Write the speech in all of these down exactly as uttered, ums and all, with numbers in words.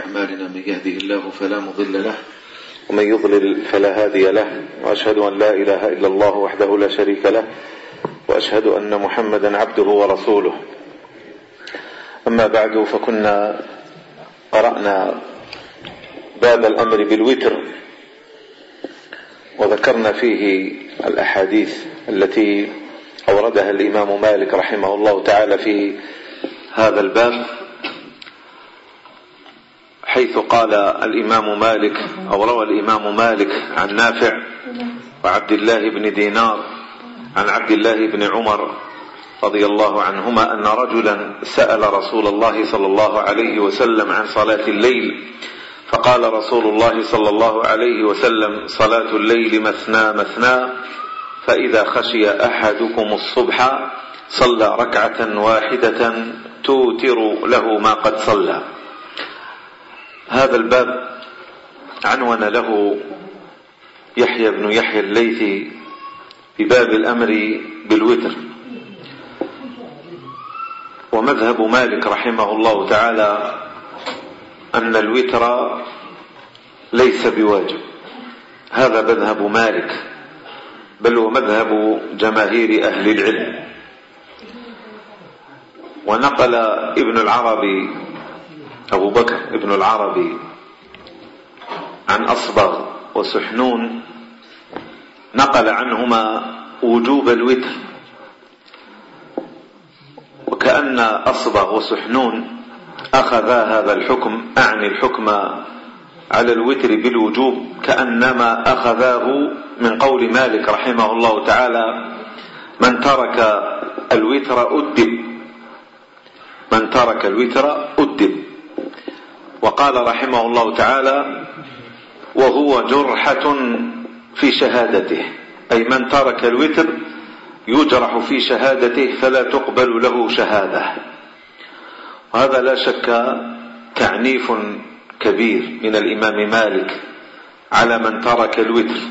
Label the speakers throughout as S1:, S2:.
S1: أعمالنا من يهده الله فلا مضل له ومن يضلل فلا هادي له، وأشهد أن لا إله إلا الله وحده لا شريك له، وأشهد أن محمدا عبده ورسوله. أما بعد، فكنا قرأنا باب الأمر بالوتر، وذكرنا فيه الأحاديث التي أوردها الإمام مالك رحمه الله تعالى في هذا الباب، حيث قال الإمام مالك أو روى الإمام مالك عن نافع وعبد الله بن دينار عن عبد الله بن عمر رضي الله عنهما أن رجلا سأل رسول الله صلى الله عليه وسلم عن صلاة الليل، فقال رسول الله صلى الله عليه وسلم: صلاة الليل مثنى مثنى، فإذا خشي أحدكم الصبح صلى ركعة واحدة توتر له ما قد صلى. هذا الباب عنون له يحيى بن يحيى الليثي بباب الأمر بالوتر. ومذهب مالك رحمه الله تعالى أن الوتر ليس بواجب، هذا مذهب مالك، بل هو مذهب جماهير أهل العلم. ونقل ابن العربي أبو بكر ابن العربي عن أصبغ وسحنون، نقل عنهما وجوب الوتر، وكأن أصبغ وسحنون أخذا هذا الحكم، أعني الحكم على الوتر بالوجوب، كأنما أخذاه من قول مالك رحمه الله تعالى: من ترك الوتر أدب، من ترك الوتر أدب. وقال رحمه الله تعالى: وهو جرحة في شهادته، أي من ترك الوتر يجرح في شهادته فلا تقبل له شهادة. وهذا لا شك تعنيف كبير من الإمام مالك على من ترك الوتر،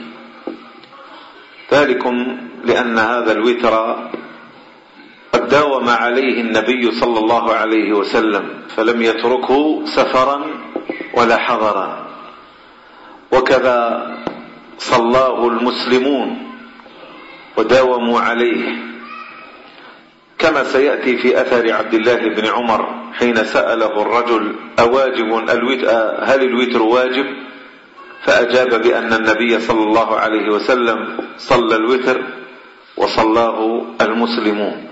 S1: ذلكم لأن هذا الوتر قد داوم عليه النبي صلى الله عليه وسلم، فلم يتركه سفرا ولا حضرا، وكذا صلاه المسلمون وداوموا عليه، كما سيأتي في أثر عبد الله بن عمر حين سأله الرجل: أواجب الوتر، هل الوتر واجب؟ فأجاب بأن النبي صلى الله عليه وسلم صلى الوتر وصلاه المسلمون.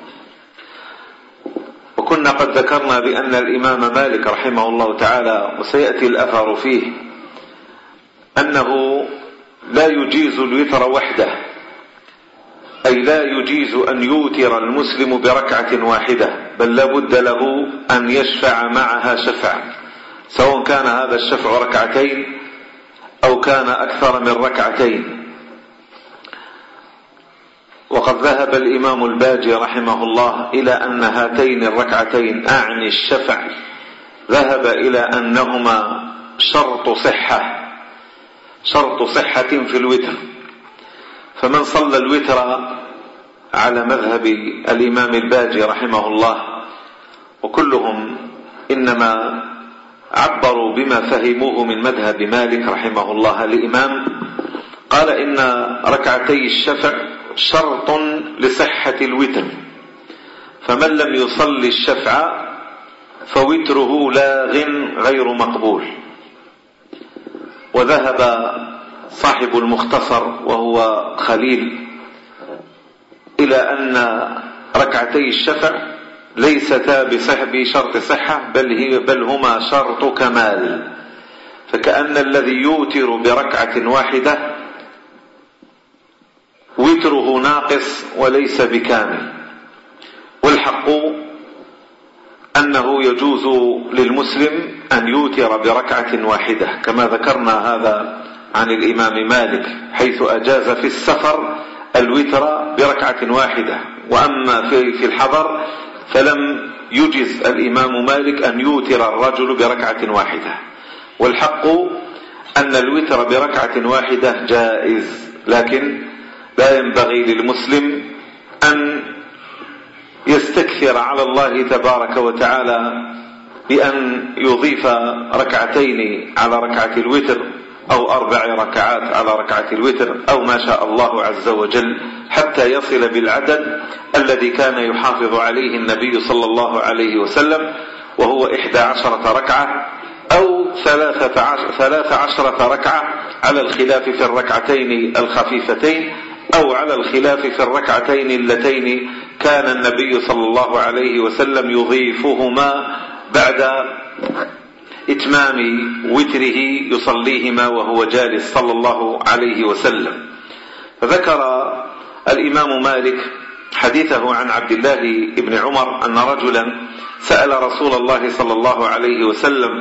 S1: وكنا قد ذكرنا بأن الإمام مالك رحمه الله تعالى، وسيأتي الأثر فيه، أنه لا يجيز الوتر وحده، أي لا يجيز أن يوتر المسلم بركعة واحدة، بل لا بد له أن يشفع معها شفعا، سواء كان هذا الشفع ركعتين أو كان أكثر من ركعتين. وقد ذهب الإمام الباجي رحمه الله إلى أن هاتين الركعتين، أعني الشفع، ذهب إلى أنهما شرط صحة، شرط صحة في الوتر. فمن صلى الوتر على مذهب الإمام الباجي رحمه الله، وكلهم إنما عبروا بما فهموه من مذهب مالك رحمه الله الإمام، قال إن ركعتي الشفع شرط لصحة الوتر، فمن لم يصلي الشفع فوتره لاغ غير مقبول. وذهب صاحب المختصر وهو خليل إلى أن ركعتي الشفع ليستا بشرط صحة، بل, هي بل هما شرط كمال، فكأن الذي يوتر بركعة واحدة وتره ناقص وليس بكامل. والحق أنه يجوز للمسلم أن يوتر بركعة واحدة، كما ذكرنا هذا عن الإمام مالك، حيث أجاز في السفر الوتر بركعة واحدة، وأما في, في الحضر فلم يجز الإمام مالك أن يوتر الرجل بركعة واحدة. والحق أن الوتر بركعة واحدة جائز، لكن لا ينبغي للمسلم أن يستكثر على الله تبارك وتعالى بأن يضيف ركعتين على ركعة الوتر أو أربع ركعات على ركعة الوتر أو ما شاء الله عز وجل حتى يصل بالعدد الذي كان يحافظ عليه النبي صلى الله عليه وسلم، وهو إحدى عشرة ركعة أو ثلاثة عشر ثلاث عشرة ركعة على الخلاف في الركعتين الخفيفتين، أو على الخلاف في الركعتين اللتين كان النبي صلى الله عليه وسلم يضيفهما بعد إتمام وتره يصليهما وهو جالس صلى الله عليه وسلم. فذكر الإمام مالك حديثه عن عبد الله بن عمر أن رجلا سأل رسول الله صلى الله عليه وسلم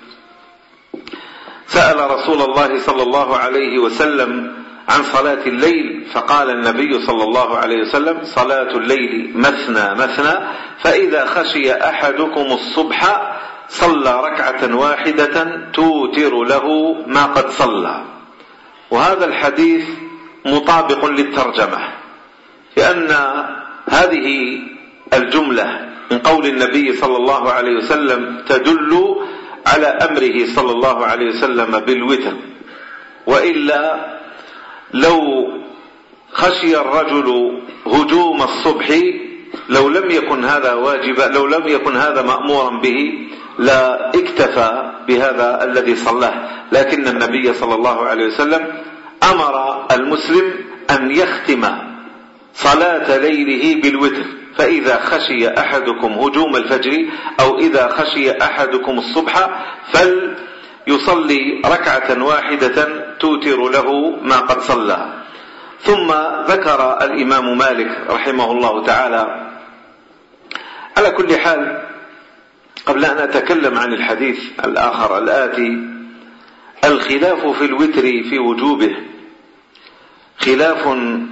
S1: سأل رسول الله صلى الله عليه وسلم عن صلاة الليل، فقال النبي صلى الله عليه وسلم: صلاة الليل مثنى مثنى، فإذا خشي أحدكم الصبح صلى ركعة واحدة توتر له ما قد صلى. وهذا الحديث مطابق للترجمة، لأن هذه الجملة من قول النبي صلى الله عليه وسلم تدل على أمره صلى الله عليه وسلم بالوتر، وإلا لو خشي الرجل هجوم الصبح لو لم يكن هذا واجبا لو لم يكن هذا مأمورا به لا اكتفى بهذا الذي صلاه، لكن النبي صلى الله عليه وسلم أمر المسلم أن يختم صلاة ليله بالوتر، فإذا خشي أحدكم هجوم الفجر أو إذا خشي أحدكم الصبح فليصلي ركعة واحدة توتر له ما قد صلى. ثم ذكر الإمام مالك رحمه الله تعالى، على كل حال قبل أن أتكلم عن الحديث الآخر الآتي، الخلاف في الوتر في وجوبه خلاف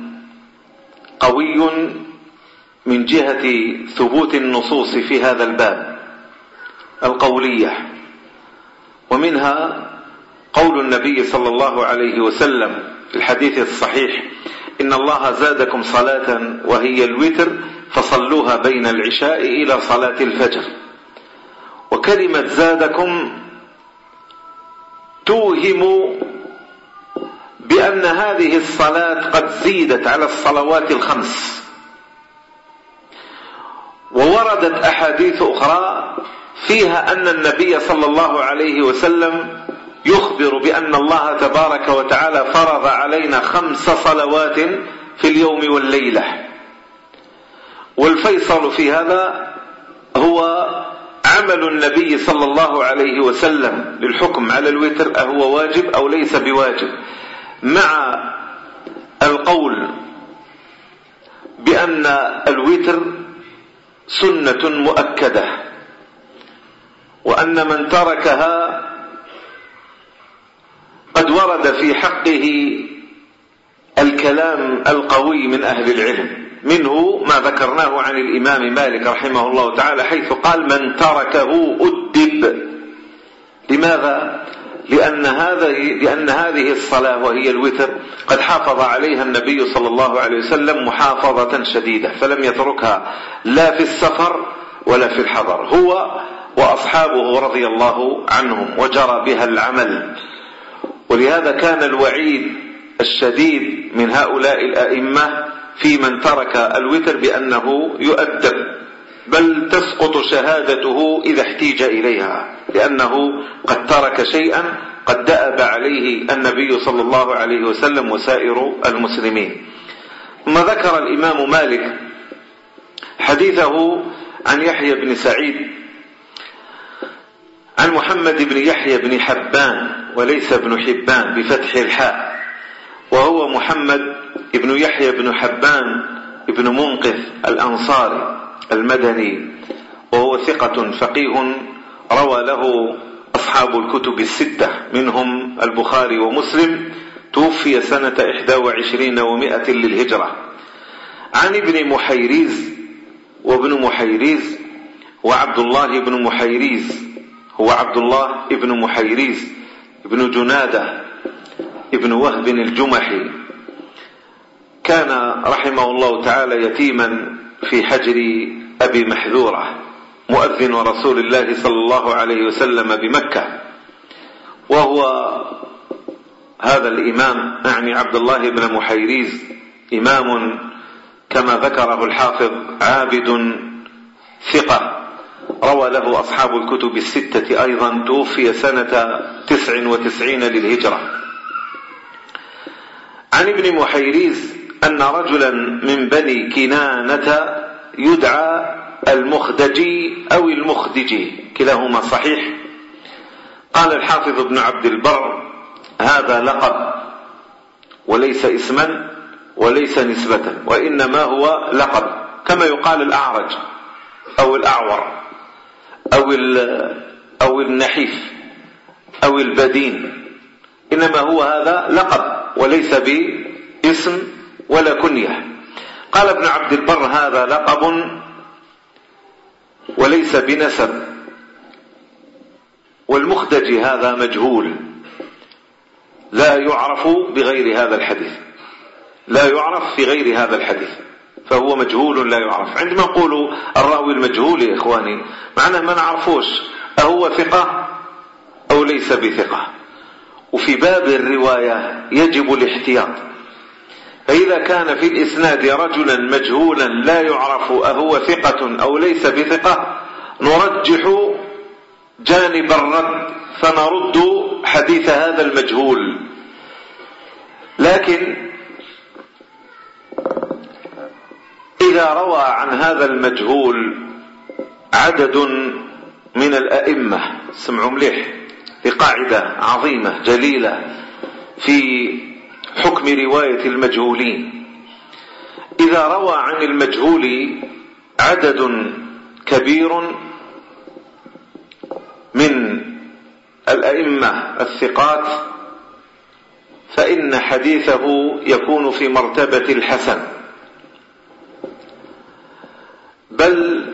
S1: قوي من جهة ثبوت النصوص في هذا الباب القولية، ومنها قول النبي صلى الله عليه وسلم في الحديث الصحيح: إن الله زادكم صلاة وهي الوتر فصلوها بين العشاء إلى صلاة الفجر. وكلمة زادكم توهم بأن هذه الصلاة قد زيدت على الصلوات الخمس، ووردت أحاديث أخرى فيها أن النبي صلى الله عليه وسلم يخبر بأن الله تبارك وتعالى فرض علينا خمس صلوات في اليوم والليلة. والفيصل في هذا هو عمل النبي صلى الله عليه وسلم للحكم على الوتر أهو واجب أو ليس بواجب، مع القول بأن الوتر سنة مؤكدة، وأن من تركها قد ورد في حقه الكلام القوي من أهل العلم، منه ما ذكرناه عن الإمام مالك رحمه الله تعالى حيث قال: من تركه أدب. لماذا؟ لأن هذه لأن هذه الصلاة وهي الوتر قد حافظ عليها النبي صلى الله عليه وسلم محافظة شديدة، فلم يتركها لا في السفر ولا في الحضر، هو وأصحابه رضي الله عنهم، وجرى بها العمل. ولهذا كان الوعيد الشديد من هؤلاء الأئمة في من ترك الوتر بأنه يؤدب، بل تسقط شهادته إذا احتيج إليها، لأنه قد ترك شيئا قد دأب عليه النبي صلى الله عليه وسلم وسائر المسلمين. ثم ذكر الإمام مالك حديثه عن يحيى بن سعيد عن محمد بن يحيى بن حبان وليس بن حبان بفتح الحاء، وهو محمد بن يحيى بن حبان بن منقذ الأنصاري المدني، وهو ثقة فقيه روى له أصحاب الكتب الستة منهم البخاري ومسلم، توفي سنة إحدى وعشرين ومائة للهجرة. عن ابن محيريز، وابن محيريز وعبد الله بن محيريز هو عبد الله بن محيريز ابن جنادة ابن وهب الجمحي، كان رحمه الله تعالى يتيما في حجر أبي محذورة مؤذن رسول الله صلى الله عليه وسلم بمكة، وهو هذا الإمام يعني عبد الله بن محيريز إمام كما ذكره الحافظ عابد ثقة، روى له أصحاب الكتب الستة أيضا، توفي سنة تسع وتسعين للهجرة. عن ابن محيريز أن رجلا من بني كنانة يدعى المخدجي أو المخدجي، كلاهما صحيح. قال الحافظ ابن عبد البر: هذا لقب وليس اسما وليس نسبة، وإنما هو لقب، كما يقال الأعرج أو الأعور أو أو النحيف أو البدين، إنما هو هذا لقب وليس باسم ولا كنية. قال ابن عبد البر: هذا لقب وليس بنسب. والمخدج هذا مجهول لا يعرف بغير هذا الحديث، لا يعرف في غير هذا الحديث، فهو مجهول لا يعرف. عندما نقول الراوي المجهول يا إخواني معناه ما نعرفوش أهو ثقة أو ليس بثقة. وفي باب الرواية يجب الاحتياط، فإذا كان في الإسناد رجلا مجهولا لا يعرف أهو ثقة أو ليس بثقة نرجح جانب الرد فنرد حديث هذا المجهول. لكن إذا روى عن هذا المجهول عدد من الأئمة، سمعوا مليح، في قاعدة عظيمة جليلة في حكم رواية المجهولين، إذا روى عن المجهول عدد كبير من الأئمة الثقات فإن حديثه يكون في مرتبة الحسن، بل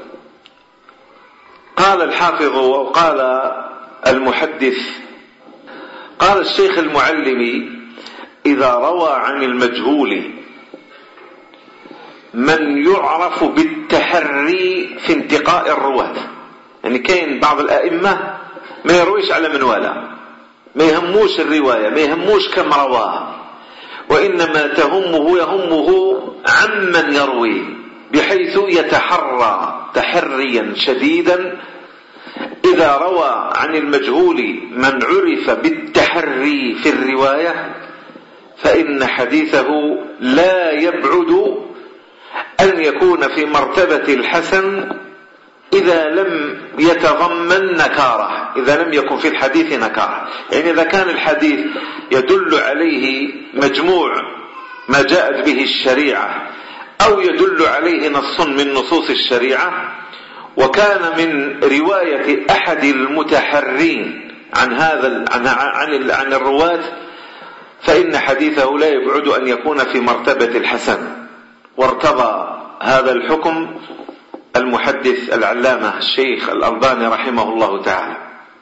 S1: قال الحافظ وقال المحدث، قال الشيخ المعلمي: إذا روى عن المجهول من يعرف بالتحري في انتقاء الرواة، يعني كاين بعض الأئمة ما يرويش على من والاه، ما يهموش الرواية، ما يهموش كم رواه، وإنما تهمه يهمه عمن يروي، بحيث يتحرى تحريا شديدا. إذا روى عن المجهول من عرف بالتحري في الرواية فإن حديثه لا يبعد أن يكون في مرتبة الحسن إذا لم يتضمن نكارة، إذا لم يكن في الحديث نكارة. يعني إذا كان الحديث يدل عليه مجموع ما جاءت به الشريعة أو يدل عليه نص من نصوص الشريعة، وكان من رواية أحد المتحرين عن هذا عن عن, عن الرواة، فإن حديثه لا يبعد أن يكون في مرتبة الحسن. وارتضى هذا الحكم المحدث العلامة الشيخ الألباني رحمه الله تعالى.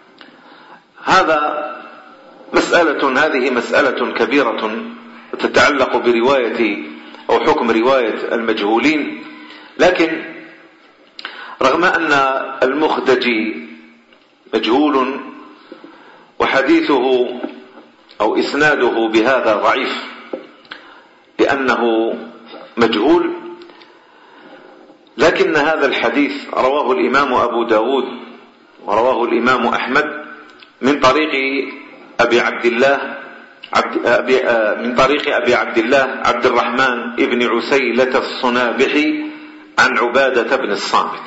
S1: هذا مسألة هذه مسألة كبيرة تتعلق برواية أو حكم رواية المجهولين. لكن رغم أن المخدجي مجهول وحديثه أو إسناده بهذا ضعيف لأنه مجهول، لكن هذا الحديث رواه الإمام أبو داود ورواه الإمام أحمد من طريق أبي عبد الله عبد أبي من طريق أبي عبد الله عبد الرحمن ابن عسيلة الصنابحي عن عبادة بن الصامت،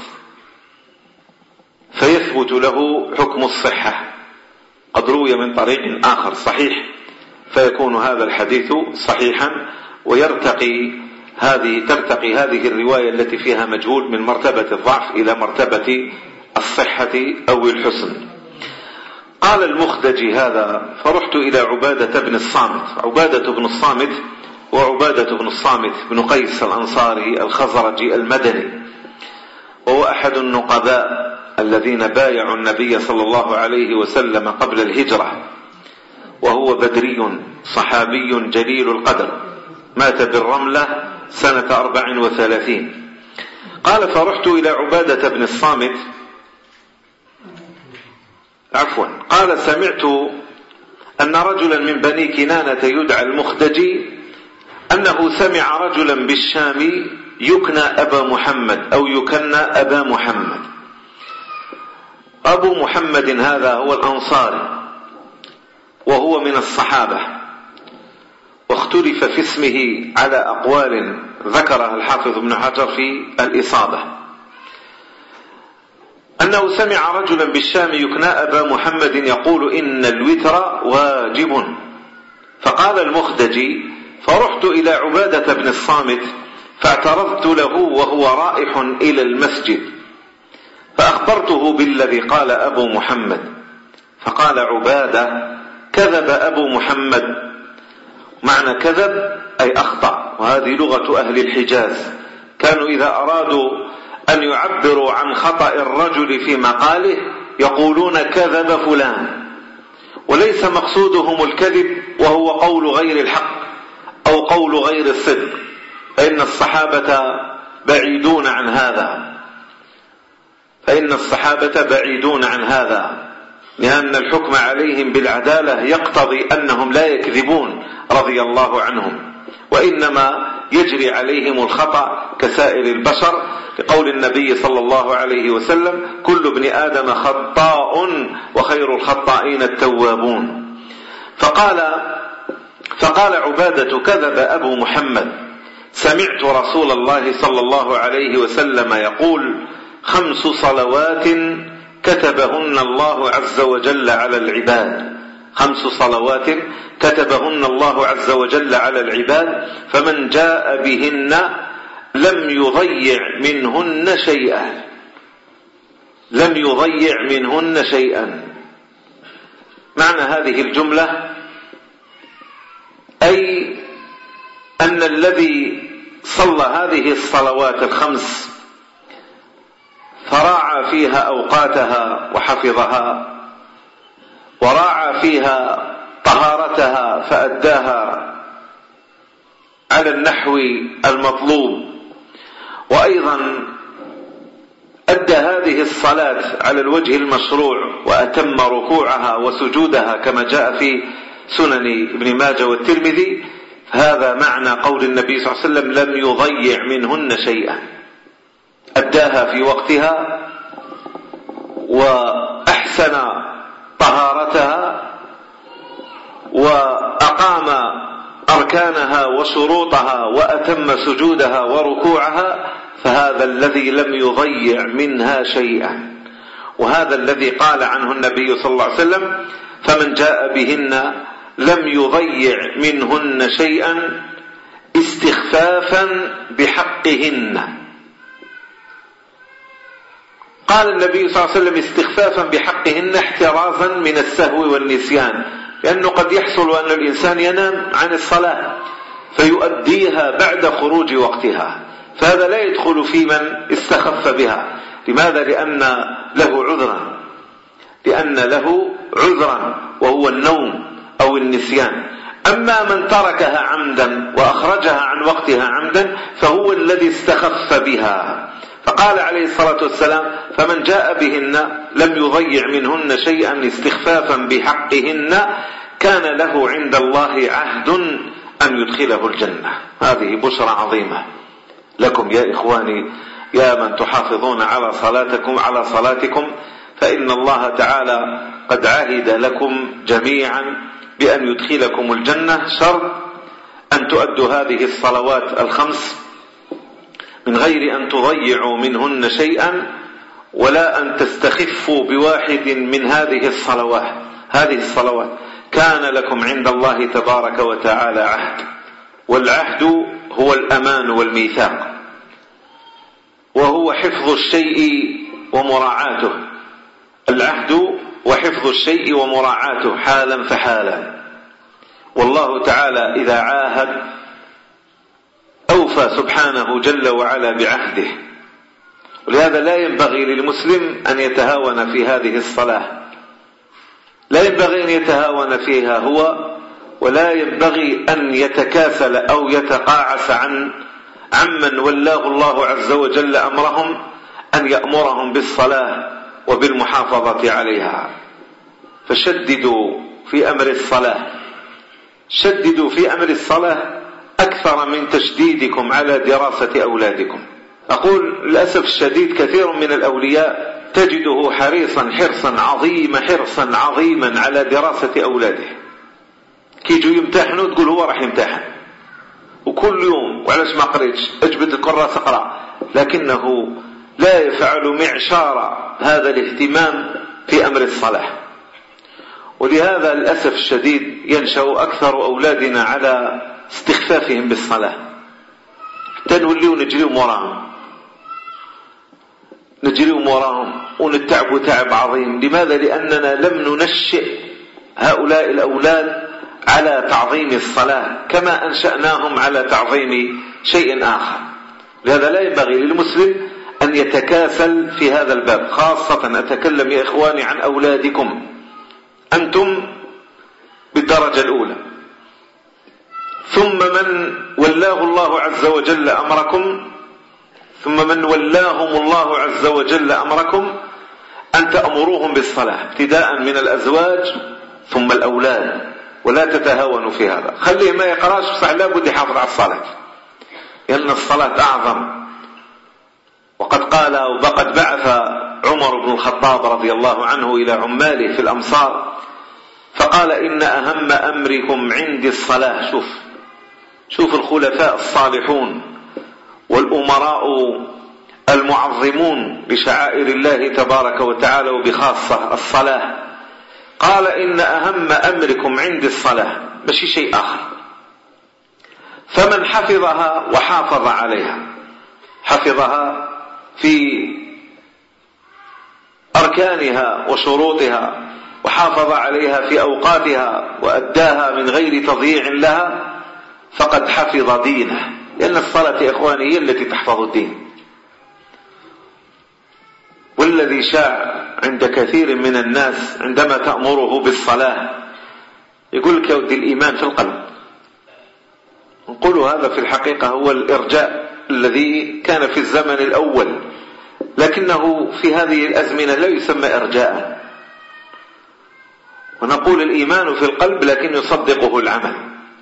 S1: فيثبت له حكم الصحة. قد روي من طريق آخر صحيح، فيكون هذا الحديث صحيحا، ويرتقي هذه ترتقي هذه الرواية التي فيها مجهول من مرتبة الضعف إلى مرتبة الصحة أو الحسن. قال المخدجي هذا: فرحت إلى عبادة بن الصامت. عبادة بن الصامت وعبادة بن الصامت بن قيس الأنصاري الخزرجي المدني، وهو أحد النقباء الذين بايعوا النبي صلى الله عليه وسلم قبل الهجرة، وهو بدري صحابي جليل القدر، مات بالرملة سنة أربع وثلاثين. قال فرحت إلى عبادة بن الصامت عفوا قال سمعت أن رجلا من بني كنانة يدعى المخدجي أنه سمع رجلا بالشام يكنى أبا محمد أو يكنى أبا محمد. أبو محمد هذا هو الأنصاري وهو من الصحابة، واختلف في اسمه على أقوال ذكرها الحافظ ابن حجر في الإصابة، أنه سمع رجلا بالشام يكنى أبا محمد يقول إن الوتر واجب. فقال المخدجي فرحت إلى عبادة بن الصامت فاعترضت له وهو رائح إلى المسجد فأخبرته بالذي قال أبو محمد، فقال عبادة كذب أبو محمد. معنى كذب أي أخطأ، وهذه لغة أهل الحجاز، كانوا إذا أرادوا أن يعبروا عن خطأ الرجل في مقاله يقولون كذب فلان، وليس مقصودهم الكذب وهو قول غير الحق أو قول غير الصدق، فإن الصحابة بعيدون عن هذا فإن الصحابة بعيدون عن هذا لأن الحكم عليهم بالعدالة يقتضي أنهم لا يكذبون رضي الله عنهم، وإنما يجري عليهم الخطأ كسائر البشر، لقول النبي صلى الله عليه وسلم كل ابن آدم خطاء وخير الخطائين التوابون. فقال فقال عبادة كذب أبو محمد، سمعت رسول الله صلى الله عليه وسلم يقول خمس صلوات كتبهن الله عز وجل على العباد، خمس صلوات كتبهن الله عز وجل على العباد فمن جاء بهن لم يضيع منهن شيئا لم يضيع منهن شيئا. معنى هذه الجملة أي أن الذي صلى هذه الصلوات الخمس فراعى فيها أوقاتها وحفظها وراعى فيها طهارتها فأداها على النحو المطلوب، وأيضا أدى هذه الصلاة على الوجه المشروع وأتم ركوعها وسجودها كما جاء في سنن ابن ماجه والترمذي، هذا معنى قول النبي صلى الله عليه وسلم لم يضيع منهن شيئا، أداها في وقتها وأحسن طهارتها وأقام أركانها وشروطها وأتم سجودها وركوعها، فهذا الذي لم يضيع منها شيئا. وهذا الذي قال عنه النبي صلى الله عليه وسلم فمن جاء بهن لم يضيع منهن شيئا استخفافا بحقهن. قال النبي صلى الله عليه وسلم استخفافا بحقهن احترازا من السهو والنسيان، لأنه قد يحصل أن الإنسان ينام عن الصلاة فيؤديها بعد خروج وقتها، فهذا لا يدخل في من استخف بها. لماذا؟ لأن له عذرا لأن له عذرا وهو النوم أو النسيان. أما من تركها عمدا وأخرجها عن وقتها عمدا فهو الذي استخف بها. فقال عليه الصلاة والسلام فمن جاء بهن لم يضيع منهن شيئا استخفافا بحقهن كان له عند الله عهد أن يدخله الجنة. هذه بشرى عظيمة لكم يا إخواني يا من تحافظون على صلاتكم على صلاتكم فإن الله تعالى قد عهد لكم جميعا بأن يدخلكم الجنة، شرط أن تؤدوا هذه الصلوات الخمس من غير أن تضيعوا منهن شيئا ولا أن تستخفوا بواحد من هذه الصلوات. هذه الصلوات كان لكم عند الله تبارك وتعالى عهد، والعهد هو الأمان والميثاق، وهو حفظ الشيء ومراعاته. العهد وحفظ الشيء ومراعاته حالا فحالا، والله تعالى إذا عاهد أوفى سبحانه جل وعلا بعهده. ولهذا لا ينبغي للمسلم أن يتهاون في هذه الصلاة، لا ينبغي أن يتهاون فيها هو، ولا ينبغي أن يتكاسل أو يتقاعس عن عمن ولاه الله عز وجل أمرهم أن يأمرهم بالصلاة وبالمحافظة عليها. فشددوا في أمر الصلاة، شددوا في أمر الصلاة أكثر من تشديدكم على دراسة أولادكم. أقول للأسف الشديد كثير من الأولياء تجده حريصا حرصا عظيما حرصا عظيما على دراسة أولاده. كي يجوا يمتحنوا تقول هو راح يمتحن، وكل يوم وعلاش ما قريتش اجبد الكراس اقرأ، لكنه لا يفعل معشار هذا الاهتمام في أمر الصلاة. ولهذا للأسف الشديد ينشأ أكثر أولادنا على استخفافهم بالصلاة، حتى نوليو نجريو وراهم نجريو وراهم ونتعبوا تعب عظيم. لماذا؟ لأننا لم ننشئ هؤلاء الأولاد على تعظيم الصلاة كما أنشأناهم على تعظيم شيء آخر. لهذا لا ينبغي للمسلم أن يتكاسل في هذا الباب، خاصة أتكلم يا إخواني عن أولادكم أنتم بالدرجة الأولى. ثم من ولاه الله عز وجل أمركم ثم من ولاهم الله عز وجل أمركم أن تأمروهم بالصلاة، ابتداء من الأزواج ثم الأولاد. ولا تتهاونوا في هذا، خليه ما يقراش بصح لابد يحافظ على الصلاة، لأن الصلاة أعظم. وقد قال وقد بعث عمر بن الخطاب رضي الله عنه إلى عماله في الأمصار فقال إن أهم أمركم عندي الصلاة. شوف شوف الخلفاء الصالحون والأمراء المعظمون لشعائر الله تبارك وتعالى وبخاصة الصلاة. قال إن أهم أمركم عندي الصلاة، ماشي شيء آخر. فمن حفظها وحافظ عليها، حفظها في أركانها وشروطها وحافظ عليها في أوقاتها وأداها من غير تضييع لها، فقد حفظ دينه. لأن الصلاة يا إخواني هي التي تحفظ الدين. والذي شاع عند كثير من الناس عندما تأمره بالصلاة يقول لك يا ودي الإيمان في القلب. نقول هذا في الحقيقة هو الإرجاء الذي كان في الزمن الأول، لكنه في هذه الأزمنة لا يسمى إرجاء. ونقول الإيمان في القلب لكن يصدقه العمل.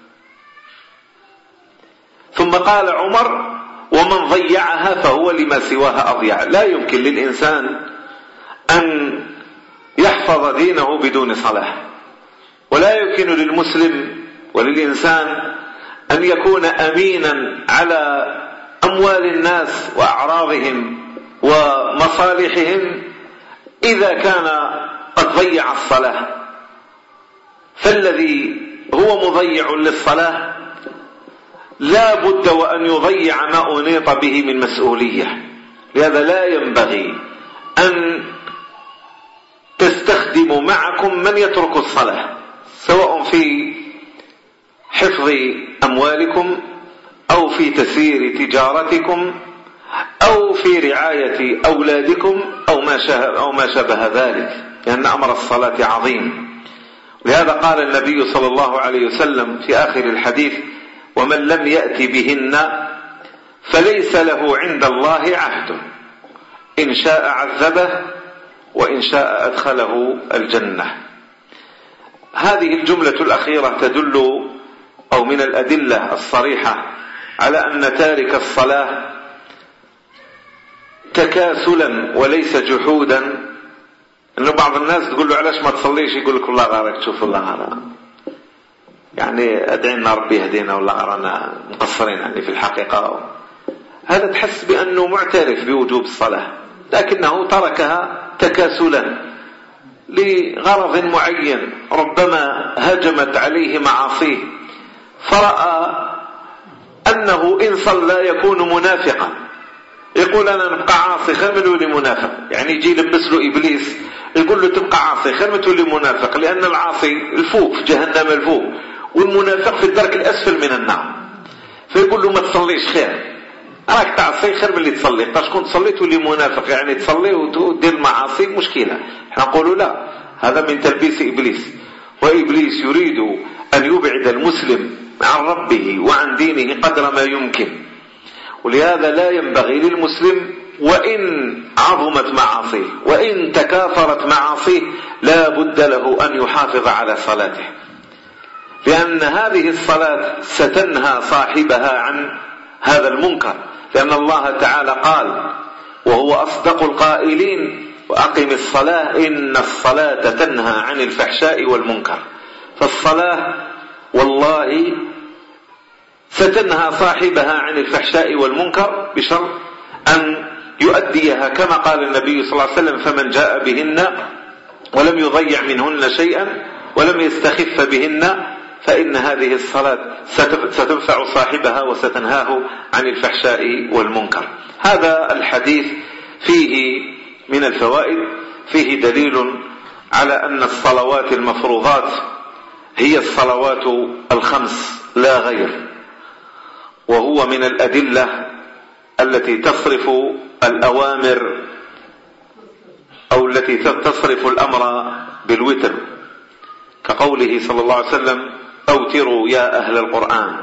S1: ثم قال عمر ومن ضيعها فهو لما سواها أضيع. لا يمكن للإنسان أن يحفظ دينه بدون صلاة، ولا يمكن للمسلم وللإنسان أن يكون أمينا على أموال الناس وأعراضهم ومصالحهم إذا كان قد ضيع الصلاة. فالذي هو مضيع للصلاة لا بد وأن يضيع ما أنيط به من مسؤولية. لهذا لا ينبغي أن تستخدموا معكم من يترك الصلاة، سواء في حفظ أموالكم أو في تسيير تجارتكم أو في رعاية أولادكم أو ما شابه, أو ما شابه ذلك، لأن أمر الصلاة عظيم. لهذا قال النبي صلى الله عليه وسلم في آخر الحديث ومن لم يأتي بهن فليس له عند الله عهد، إن شاء عذبه وإن شاء أدخله الجنة. هذه الجملة الأخيرة تدل أو من الأدلة الصريحة على أن تارك الصلاة تكاسلا وليس جحودا. أنه بعض الناس تقول له علاش ما تصليش، يقول لك والله غارك تشوف الله غارك، يعني أدعينا ربي يهدينا والله غارنا مقصرين يعني في الحقيقة. هذا تحس بأنه معترف بوجوب الصلاة لكنه تركها تكاسلا لغرض معين، ربما هجمت عليه معاصيه فرأى أنه إن صلى يكون منافقا، يقول أنا نبقى عاصي خير من ولي منافق. يعني يجي يلبس له إبليس يقول له تبقى عاصي خير من تولي منافق، لأن العاصي الفوق في جهنم الفوق والمنافق في الدرك الأسفل من النار. فيقول له ما تصليش خير، راك تعصي خير من اللي تصلي. تكون تصلي تولي منافق، يعني تصلي وتدير المعاصي مشكلة. احنا نقولوا لا، هذا من تلبيس إبليس، وإبليس يريد أن يبعد المسلم عن ربه وعن دينه قدر ما يمكن. ولهذا لا ينبغي للمسلم وإن عظمت معاصيه وإن تكاثرت معاصيه لا بد له أن يحافظ على صلاته، لأن هذه الصلاة ستنهى صاحبها عن هذا المنكر، لأن الله تعالى قال وهو أصدق القائلين وأقم الصلاة إن الصلاة تنهى عن الفحشاء والمنكر. فالصلاة والله ستنهى صاحبها عن الفحشاء والمنكر بشرط أن يؤديها كما قال النبي صلى الله عليه وسلم: فمن جاء بهن ولم يضيع منهن شيئا ولم يستخف بهن فإن هذه الصلاة ستنفع صاحبها وستنهاه عن الفحشاء والمنكر. هذا الحديث فيه من الفوائد، فيه دليل على أن الصلوات المفروضات هي الصلوات الخمس لا غير، وهو من الأدلة التي تصرف الأوامر أو التي تصرف الأمر بالوتر، كقوله صلى الله عليه وسلم: أوتروا يا أهل القرآن.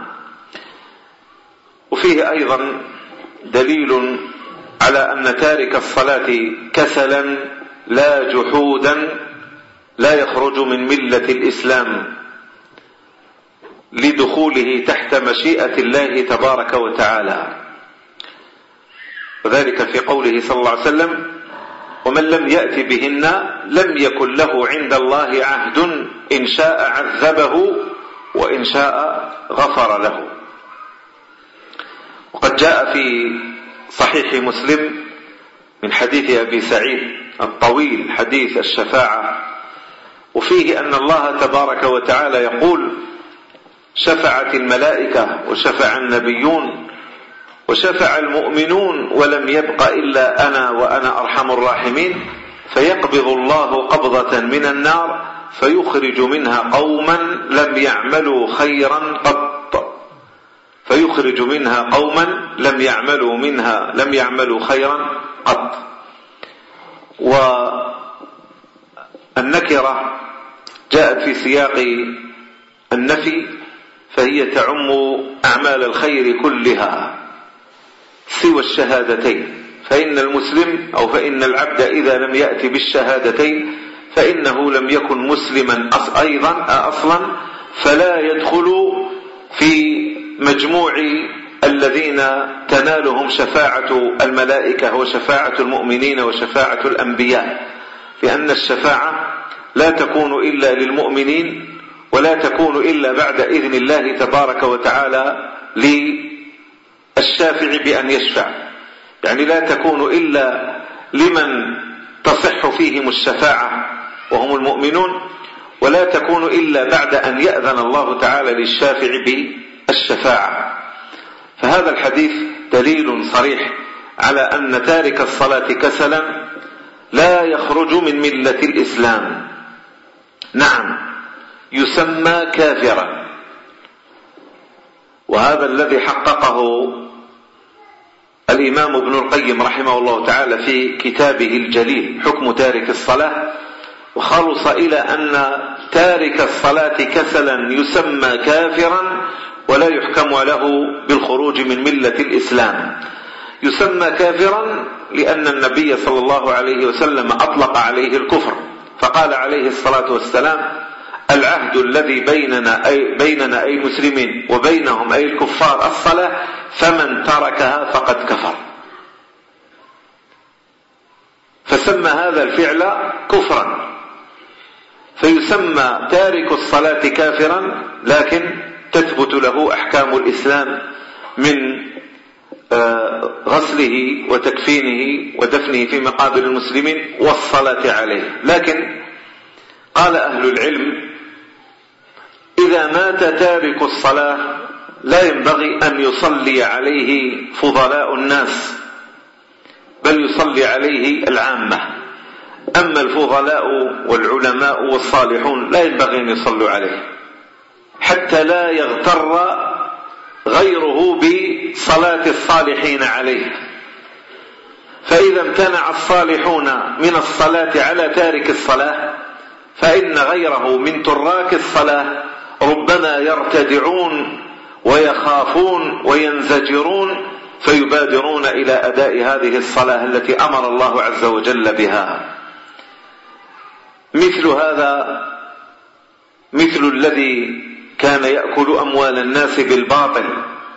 S1: وفيه أيضا دليل على أن تارك الصلاة كسلا لا جحودا لا يخرج من ملة الإسلام لدخوله تحت مشيئة الله تبارك وتعالى، وذلك في قوله صلى الله عليه وسلم: ومن لم يأت بهن لم يكن له عند الله عهد إن شاء عذبه وإن شاء غفر له. وقد جاء في صحيح مسلم من حديث أبي سعيد الطويل حديث الشفاعة، وفيه أن الله تبارك وتعالى يقول: شفعت الملائكة وشفع النبيون وشفع المؤمنون ولم يبق إلا أنا وأنا أرحم الراحمين، فيقبض الله قبضة من النار فيخرج منها قوما لم يعملوا خيرا قط فيخرج منها قوما لم يعملوا منها لم يعملوا خيرا قط. والنكرة جاءت في سياق النفي، فهي تعم أعمال الخير كلها سوى الشهادتين، فإن المسلم أو فإن العبد إذا لم يأتي بالشهادتين فإنه لم يكن مسلما أيضا أصلا، فلا يدخل في مجموع الذين تنالهم شفاعة الملائكة وشفاعة المؤمنين وشفاعة الأنبياء، لأن الشفاعة لا تكون إلا للمؤمنين ولا تكون إلا بعد إذن الله تبارك وتعالى للشافع بأن يشفع، يعني لا تكون إلا لمن تصح فيهم الشفاعة وهم المؤمنون، ولا تكون إلا بعد أن يأذن الله تعالى للشافع بالشفاعة. فهذا الحديث دليل صريح على أن تارك الصلاة كسلا لا يخرج من ملة الإسلام، نعم يسمى كافرا. وهذا الذي حققه الإمام ابن القيم رحمه الله تعالى في كتابه الجليل حكم تارك الصلاة، وخلص إلى أن تارك الصلاة كسلا يسمى كافرا ولا يحكم له بالخروج من ملة الإسلام. يسمى كافرا لأن النبي صلى الله عليه وسلم أطلق عليه الكفر، فقال عليه الصلاة والسلام: العهد الذي بيننا أي, بيننا أي المسلمين وبينهم أي الكفار الصلاة، فمن تركها فقد كفر. فسمى هذا الفعل كفرا، فيسمى تارك الصلاة كافرا، لكن تثبت له أحكام الإسلام من غسله وتكفينه ودفنه في مقابر المسلمين والصلاة عليه. لكن قال أهل العلم: إذا مات تارك الصلاة لا ينبغي أن يصلي عليه فضلاء الناس، بل يصلي عليه العامة. أما الفضلاء والعلماء والصالحون لا ينبغي أن يصلوا عليه، حتى لا يغتر غيره بصلاة الصالحين عليه. فإذا امتنع الصالحون من الصلاة على تارك الصلاة، فإن غيره من تراك الصلاة ربما يرتدعون ويخافون وينزجرون فيبادرون إلى أداء هذه الصلاة التي أمر الله عز وجل بها. مثل هذا مثل الذي كان يأكل أموال الناس بالباطل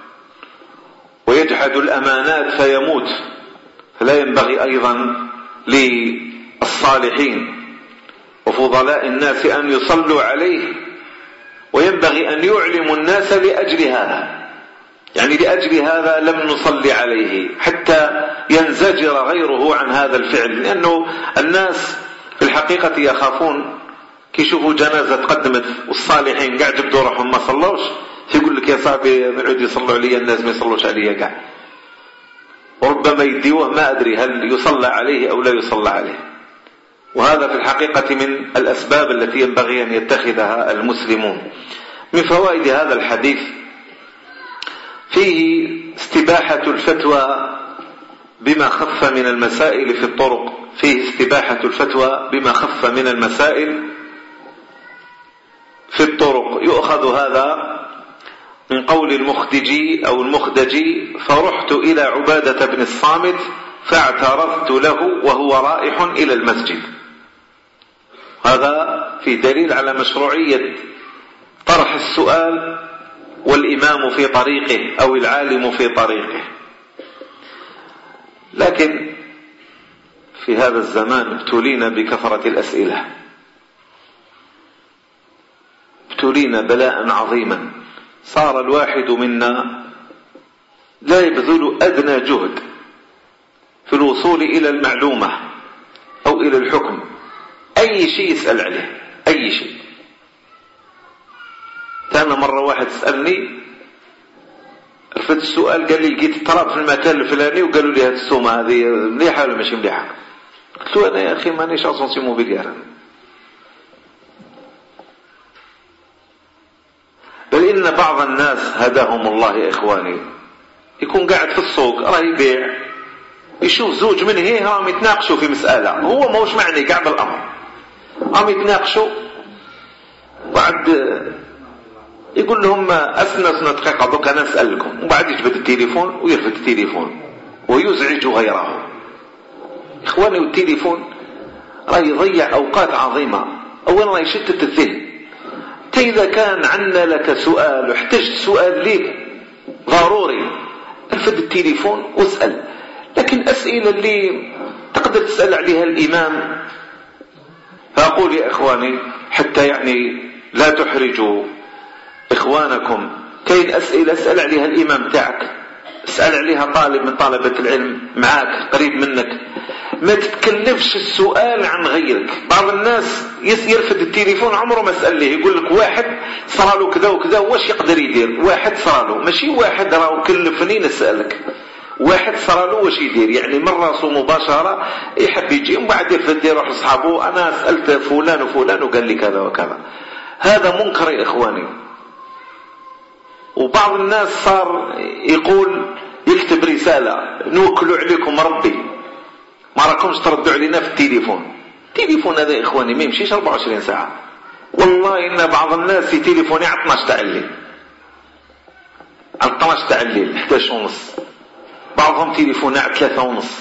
S1: ويجحد الأمانات فيموت. فلا ينبغي أيضا للصالحين وفضلاء الناس أن يصلوا عليه، وينبغي أن يعلموا الناس لأجل هذا، يعني لأجل هذا لم نصلي عليه حتى ينزجر غيره عن هذا الفعل. لأنه الناس في الحقيقة يخافون كي يشوفوا جنازة تقدمت والصالحين قاعد يبدو روحهم ما صلوش، يقول لك يا صاحبي نعود يصلوا علي الناس ما يصلوش علي قاعد، وربما يديوه ما أدري هل يصلى عليه أو لا يصلى عليه. وهذا في الحقيقة من الأسباب التي ينبغي أن يتخذها المسلمون. من فوائد هذا الحديث فيه استباحة الفتوى بما خف من المسائل في الطرق، فيه استباحة الفتوى بما خف من المسائل في الطرق. يؤخذ هذا من قول المخدجي أو المخدجي: فرحت إلى عبادة بن الصامت فاعترضت له وهو رائح إلى المسجد. هذا في دليل على مشروعية طرح السؤال والإمام في طريقه أو العالم في طريقه. لكن في هذا الزمان ابتلينا بكثرة الأسئلة، ابتلينا بلاء عظيما. صار الواحد منا لا يبذل أدنى جهد في الوصول إلى المعلومة أو إلى الحكم، أي شيء يسأل عليه، أي شيء. كان مرة واحد سألني رفضت السؤال، قال لي لقيت اضطراب في المكان الفلاني وقالوا لي هذه السومة هذه مليحة ولا ماشي مليحة؟ قلت له أنا يا أخي مانيش أصنصي موبيليار، بل إن بعض الناس هداهم الله يا إخواني يكون قاعد في السوق راه يبيع، يشوف زوج من هي هم يتناقشوا في مسألة، هو ما هوش معني قاعد بالأمر، هم يتناقشوا وبعد يقول لهم أسنى سنة دقيقة دوك أنا أسألكم، وبعد يجبد التليفون ويرفد التليفون ويزعج غيره. إخواني والتليفون راه يضيع أوقات عظيمة. أولا راه يشتت الذهن. إذا كان عندنا لك سؤال واحتجت سؤال ليك ضروري ارفد التليفون واسأل. لكن أسئلة اللي تقدر تسأل عليها الإمام، فأقول يا إخواني حتى يعني لا تحرجوا إخوانكم، كاين أسئلة اسأل عليها الإمام تاعك، اسأل عليها طالب من طلبة العلم معاك قريب منك، ما تتكلفش السؤال عن غيرك. بعض الناس يرفد التليفون عمره ما سأل ليه، يقول لك واحد صراله كذا وكذا واش يقدر يدير، واحد صراله ماشي واحد راه كلفني نسألك، واحد صراله واش يدير، يعني من راسه مباشرة يحب يجي ومن بعد يرفد يروح لصحابه أنا سألت فلان وفلان وقال لي كذا وكذا. هذا منكر يا إخواني. وبعض الناس صار يقول يكتب رسالة نوكلوا عليكم ربي ما راكمش تردوا علينا في التليفون. التليفون هذا يا إخواني ما يمشيش أربعة وعشرين ساعة. والله إن بعض الناس في تليفوني على اثناش تاع الليل، على اثناش تاع الليل احد عشر ونص، بعضهم تليفوني على ثلاثة ونص.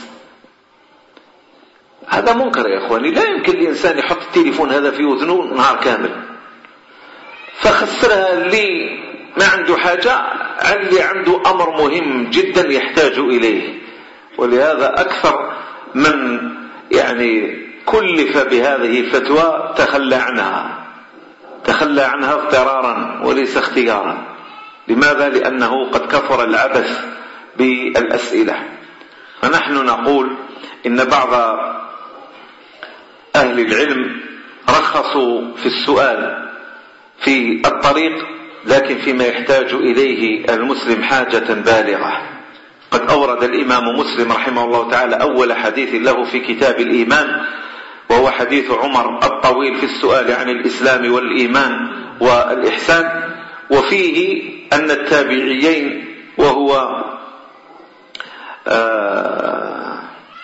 S1: هذا منكر يا إخواني. لا يمكن الإنسان يحط التليفون هذا في أذنه نهار كامل. فخسرها اللي ما عنده حاجة عن اللي عنده أمر مهم جدا يحتاج إليه. ولهذا أكثر من يعني كلف بهذه الفتوى تخلى عنها، تخلى عنها اضطرارا وليس اختيارا. لماذا؟ لأنه قد كثر العبث بالأسئلة. فنحن نقول إن بعض أهل العلم رخصوا في السؤال في الطريق، لكن فيما يحتاج إليه المسلم حاجة بالغة. قد أورد الإمام مسلم رحمه الله تعالى أول حديث له في كتاب الإيمان، وهو حديث عمر الطويل في السؤال عن الإسلام والإيمان والإحسان، وفيه أن التابعيين وهو آه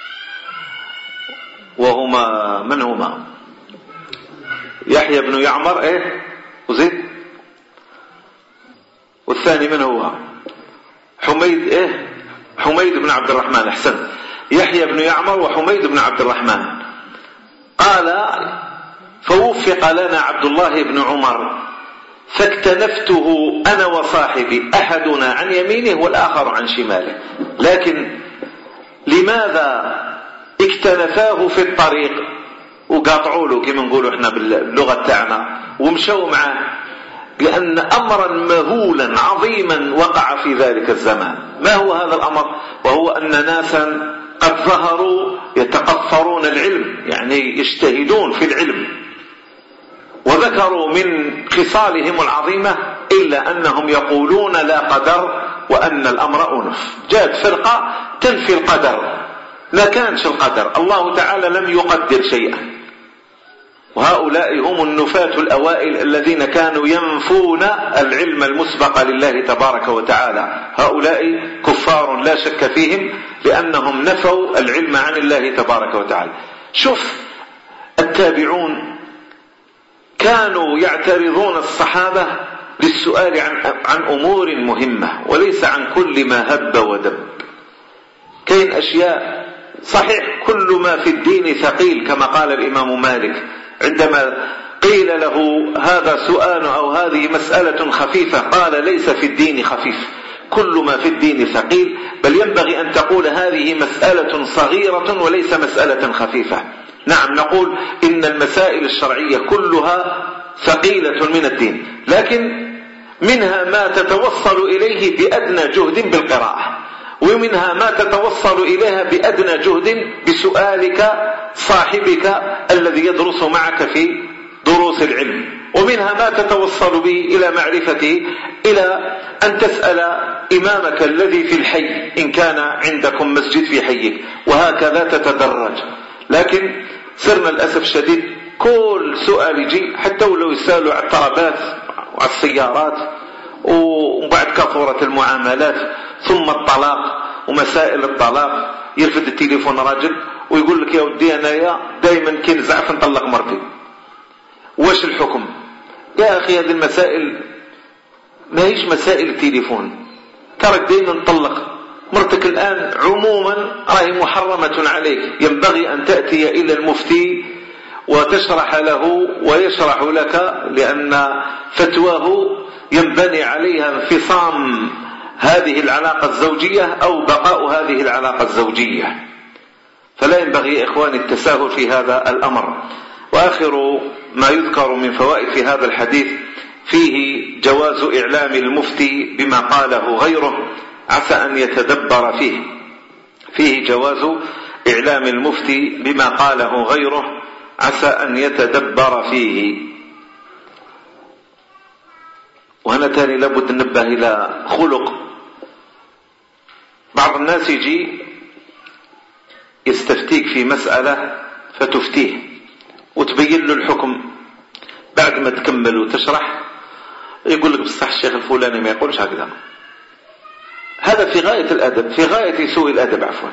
S1: وهما من هما يحيى بن يعمر إيه وزيد، والثاني من هو حميد إيه حميد بن عبد الرحمن، أحسن، يحيى بن يعمر وحميد بن عبد الرحمن. قال فوفق لنا عبد الله بن عمر فاكتنفته أنا وصاحبي، أحدنا عن يمينه والآخر عن شماله. لكن لماذا اكتنفاه في الطريق وقاطعوا له كما نقولوا احنا باللغة تاعنا ومشوا معه؟ لأن أمرا مهولا عظيما وقع في ذلك الزمان. ما هو هذا الأمر؟ وهو أن ناسا قد ظهروا يتقفرون العلم، يعني يجتهدون في العلم، وذكروا من خصالهم العظيمة إلا أنهم يقولون لا قدر وأن الأمر أنف. جاءت فرقة تنفي القدر، لا كانش القدر، الله تعالى لم يقدر شيئا. وهؤلاء هم النفاة الأوائل الذين كانوا ينفون العلم المسبق لله تبارك وتعالى. هؤلاء كفار لا شك فيهم، لأنهم نفوا العلم عن الله تبارك وتعالى. شوف التابعون كانوا يعترضون الصحابة للسؤال عن, عن أمور مهمة وليس عن كل ما هب ودب. كاين أشياء صحيح كل ما في الدين ثقيل كما قال الإمام مالك عندما قيل له هذا سؤال أو هذه مسألة خفيفة، قال ليس في الدين خفيف، كل ما في الدين ثقيل، بل ينبغي أن تقول هذه مسألة صغيرة وليس مسألة خفيفة. نعم نقول إن المسائل الشرعية كلها ثقيلة من الدين، لكن منها ما تتوصل إليه بأدنى جهد بالقراءة، ومنها ما تتوصل إليها بأدنى جهد بسؤالك صاحبك الذي يدرس معك في دروس العلم، ومنها ما تتوصل به إلى معرفته إلى أن تسأل إمامك الذي في الحي إن كان عندكم مسجد في حيك، وهكذا تتدرج. لكن صرنا للأسف الشديد كل سؤال يجي حتى ولو يسألوا على الطلبات وعلى السيارات، وبعد كثرة المعاملات ثم الطلاق ومسائل الطلاق، يرفد التليفون راجل ويقول لك يا ودي أنا دايما كي نزعف نطلق مرتي، واش الحكم؟ يا أخي هذه المسائل ما هيش مسائل التليفون، ترك دايما نطلق مرتك الآن عموما راهي محرمة عليك، ينبغي أن تأتي إلى المفتي وتشرح له ويشرح لك، لأن فتواه ينبني عليها انفصام هذه العلاقة الزوجية أو بقاء هذه العلاقة الزوجية. فلا ينبغي يا إخواني التساهل في هذا الأمر. وآخر ما يذكر من فوائد في هذا الحديث فيه جواز إعلام المفتي بما قاله غيره عسى أن يتدبر فيه. فيه جواز إعلام المفتي بما قاله غيره عسى أن يتدبر فيه. وهنا تاني لابد ننبه إلى خلق بعض الناس، يجي يستفتيك في مسألة فتفتيه وتبين له الحكم، بعد ما تكمل وتشرح يقول لك بصح الشيخ الفلاني ما يقولش هكذا. هذا في غاية الأدب، في غاية سوء الأدب عفوا.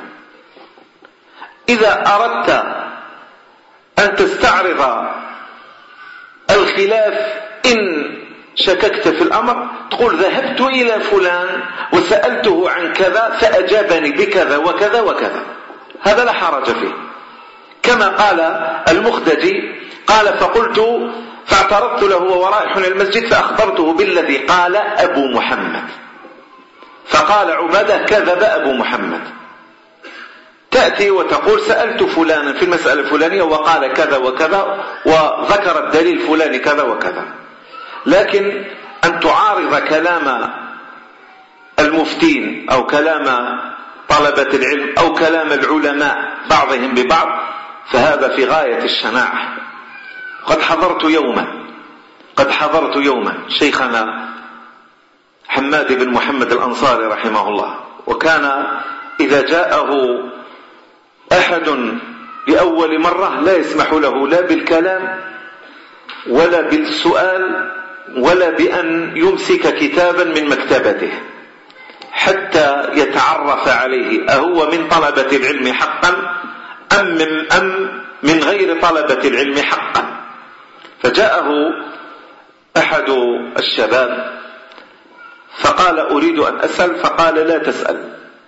S1: إذا أردت أن تستعرض الخلاف إن شككت في الأمر تقول ذهبت إلى فلان وسألته عن كذا فأجابني بكذا وكذا وكذا، هذا لا حرج فيه. كما قال المخدجي قال فقلت فاعترضت له وهو رايح المسجد فأخبرته بالذي قال أبو محمد، فقال عبادة كذب أبو محمد. تأتي وتقول سألت فلانا في المسألة الفلانية وقال كذا وكذا وذكر الدليل فلاني كذا وكذا، لكن أن تعارض كلام المفتين أو كلام طلبة العلم أو كلام العلماء بعضهم ببعض فهذا في غاية الشناعة. قد حضرت يوما قد حضرت يوما شيخنا حماد بن محمد الأنصاري رحمه الله، وكان إذا جاءه أحد لأول مرة لا يسمح له لا بالكلام ولا بالسؤال ولا بأن يمسك كتابا من مكتبته حتى يتعرف عليه أهو من طلبة العلم حقا أم من, أم من غير طلبة العلم حقا. فجاءه أحد الشباب فقال أريد أن أسأل، فقال لا تسأل،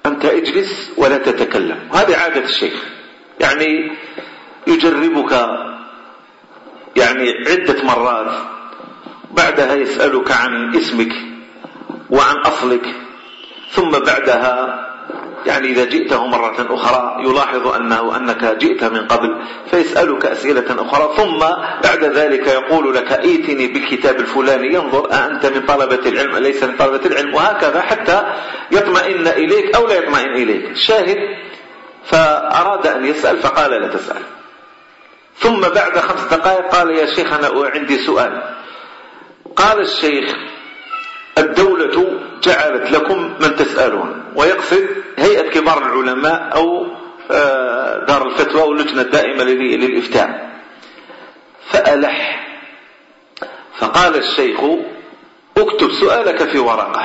S1: أنت اجلس ولا تتكلم. هذه عادة الشيخ، يعني يجربك يعني عدة مرات، بعدها يسألك عن اسمك وعن أصلك، ثم بعدها يعني إذا جئته مرة أخرى يلاحظ أنه أنك جئت من قبل فيسألك أسئلة أخرى، ثم بعد ذلك يقول لك ائتني بالكتاب الفلاني ينظر أنت من طلبة العلم ليس من طلبة العلم، وهكذا حتى يطمئن إليك أو لا يطمئن إليك. الشاهد فأراد أن يسأل فقال لا تسأل. ثم بعد خمس دقائق قال يا شيخ أنا عندي سؤال. قال الشيخ الدولة جعلت لكم من تسألون، ويقصد هيئة كبار العلماء أو دار الفتوى واللجنة الدائمة للإفتاء. فألح فقال الشيخ اكتب سؤالك في ورقة.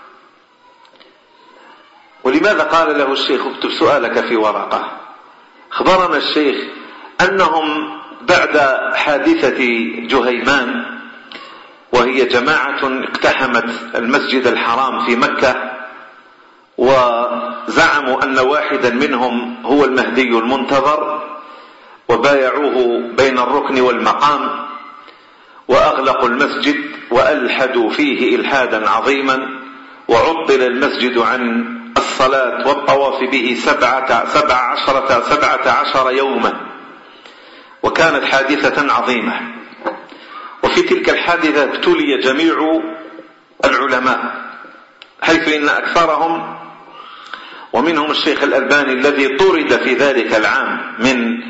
S1: ولماذا قال له الشيخ اكتب سؤالك في ورقة؟ أخبرنا الشيخ أنهم بعد حادثة جهيمان، وهي جماعة اقتحمت المسجد الحرام في مكة وزعموا أن واحدا منهم هو المهدي المنتظر، وبايعوه بين الركن والمقام وأغلقوا المسجد وألحدوا فيه إلحادا عظيما، وعطل المسجد عن الصلاة والطواف به سبعة, سبع عشرة, سبعة عشر يوما، وكانت حادثة عظيمة. وفي تلك الحادثة ابتلي جميع العلماء، حيث إن أكثرهم ومنهم الشيخ الألباني الذي طرد في ذلك العام من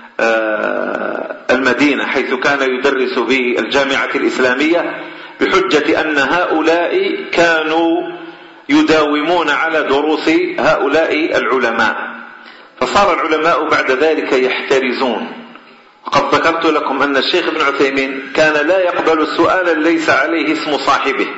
S1: المدينة حيث كان يدرس بالجامعة الإسلامية بحجة أن هؤلاء كانوا يداومون على دروس هؤلاء العلماء، فصار العلماء بعد ذلك يحترزون. وقد ذكرت لكم أن الشيخ ابن عثيمين كان لا يقبل سؤالا ليس عليه اسم صاحبه،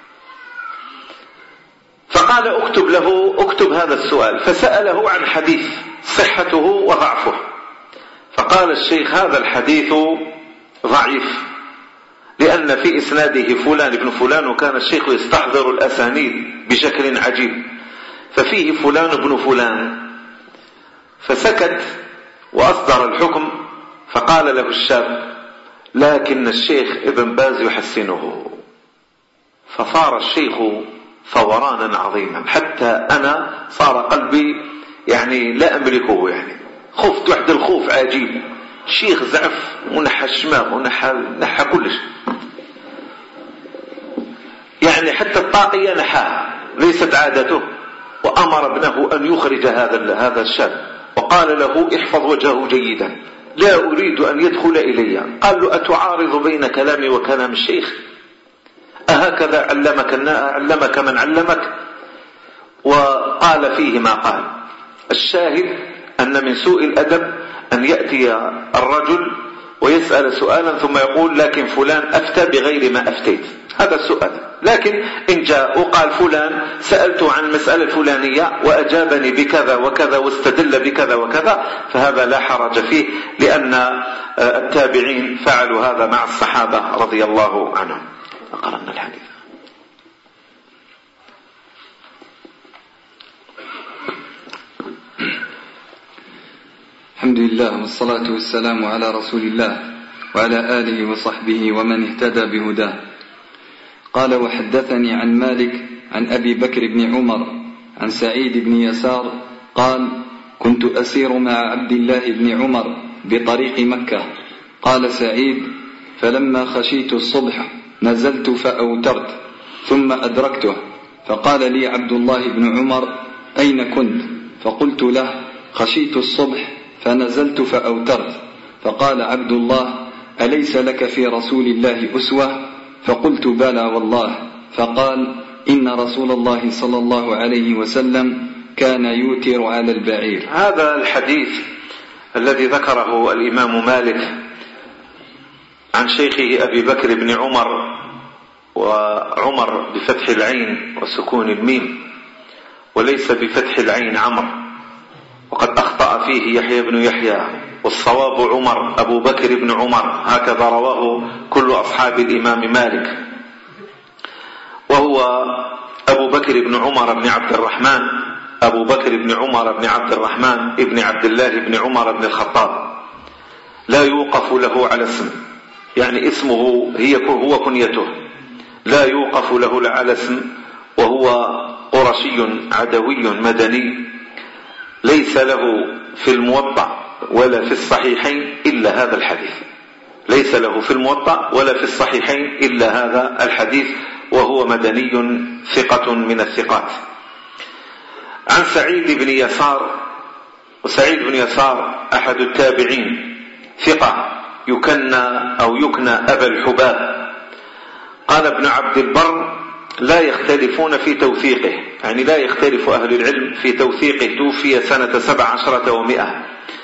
S1: فقال اكتب له اكتب هذا السؤال، فسأله عن حديث صحته وضعفه، فقال الشيخ هذا الحديث ضعيف لأن في إسناده فلان ابن فلان، وكان الشيخ يستحضر الأسانيد بشكل عجيب، ففيه فلان ابن فلان. فسكت وأصدر الحكم، فقال له الشاب لكن الشيخ ابن باز يحسنه. فصار الشيخ فورانا عظيما حتى أنا صار قلبي يعني لا أملكه، يعني خفت وحد الخوف عجيب. الشيخ زعف ونحى الشماغ ونحى نحى كل شيء، يعني حتى الطاقية نحاها ليست عادته، وأمر ابنه أن يخرج هذا هذا الشاب، وقال له احفظ وجهه جيدا لا أريد أن يدخل إلي. قال له أتعارض بين كلامي وكلام الشيخ؟ أهكذا علمك علمك من علمك؟ وقال فيه ما قال. الشاهد أن من سوء الأدب أن يأتي الرجل ويسأل سؤالا ثم يقول لكن فلان أفتى بغير ما أفتيت، هذا السؤال. لكن إن جاء وقال فلان سألته عن المسألة الفلانية وأجابني بكذا وكذا واستدل بكذا وكذا، فهذا لا حرج فيه، لأن التابعين فعلوا هذا مع الصحابة رضي الله عنهم. أقرأنا الحديث.
S2: الحمد لله والصلاة والسلام على رسول الله وعلى آله وصحبه ومن اهتدى بهداه. قال وحدثني عن مالك عن أبي بكر بن عمر عن سعيد بن يسار قال كنت أسير مع عبد الله بن عمر بطريق مكة. قال سعيد فلما خشيت الصبح نزلت فأوترت ثم أدركته، فقال لي عبد الله بن عمر أين كنت؟ فقلت له خشيت الصبح فنزلت فأوترت. فقال عبد الله أليس لك في رسول الله أسوة؟ فقلت بلى والله. فقال إن رسول الله صلى الله عليه وسلم كان يوتر على البعير.
S1: هذا الحديث الذي ذكره الإمام مالك عن شيخه أبي بكر بن عمر، وعمر بفتح العين وسكون الميم وليس بفتح العين عمر، وقد أخطأ فيه يحيى بن يحيى، والصواب عمر أبو بكر بن عمر، هكذا رواه كل أصحاب الإمام مالك، وهو أبو بكر بن عمر بن عبد الرحمن أبو بكر بن عمر بن عبد الرحمن بن عبد الله بن عمر بن الخطاب، لا يوقف له على اسم، يعني اسمه هي هو كنيته، لا يوقف له على اسم، وهو قرشي عدوي مدني، ليس له في الموطأ ولا في الصحيحين إلا هذا الحديث، ليس له في الموطأ ولا في الصحيحين إلا هذا الحديث، وهو مدني ثقة من الثقات. عن سعيد بن يسار، وسعيد بن يسار أحد التابعين، ثقة يكنى أو يكنى أبا الحباب. قال ابن عبد البر: لا يختلفون في توثيقه، يعني لا يختلف أهل العلم في توثيقه، توفي سنة سبع عشرة ومئة.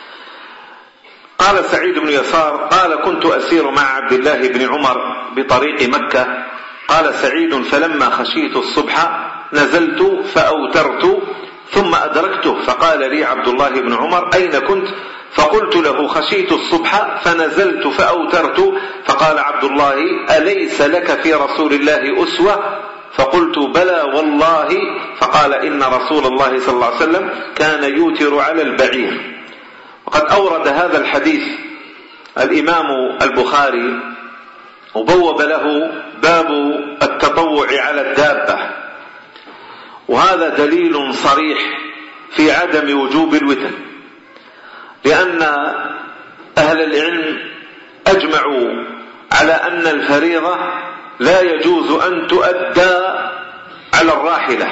S1: قال سعيد بن يسار: قال: كنت أسير مع عبد الله بن عمر بطريق مكة. قال سعيد: فلما خشيت الصبح نزلت فأوترت ثم أدركته، فقال لي عبد الله بن عمر: أين كنت؟ فقلت له: خشيت الصبح فنزلت فأوترت. فقال عبد الله: أليس لك في رسول الله أسوة؟ فقلت: بلى والله. فقال: إن رسول الله صلى الله عليه وسلم كان يوتر على البعير. وقد أورد هذا الحديث الإمام البخاري وبوب له باب التطوع على الدابة، وهذا دليل صريح في عدم وجوب الوتر، لأن أهل العلم أجمعوا على أن الفريضة لا يجوز أن تؤدى على الراحلة،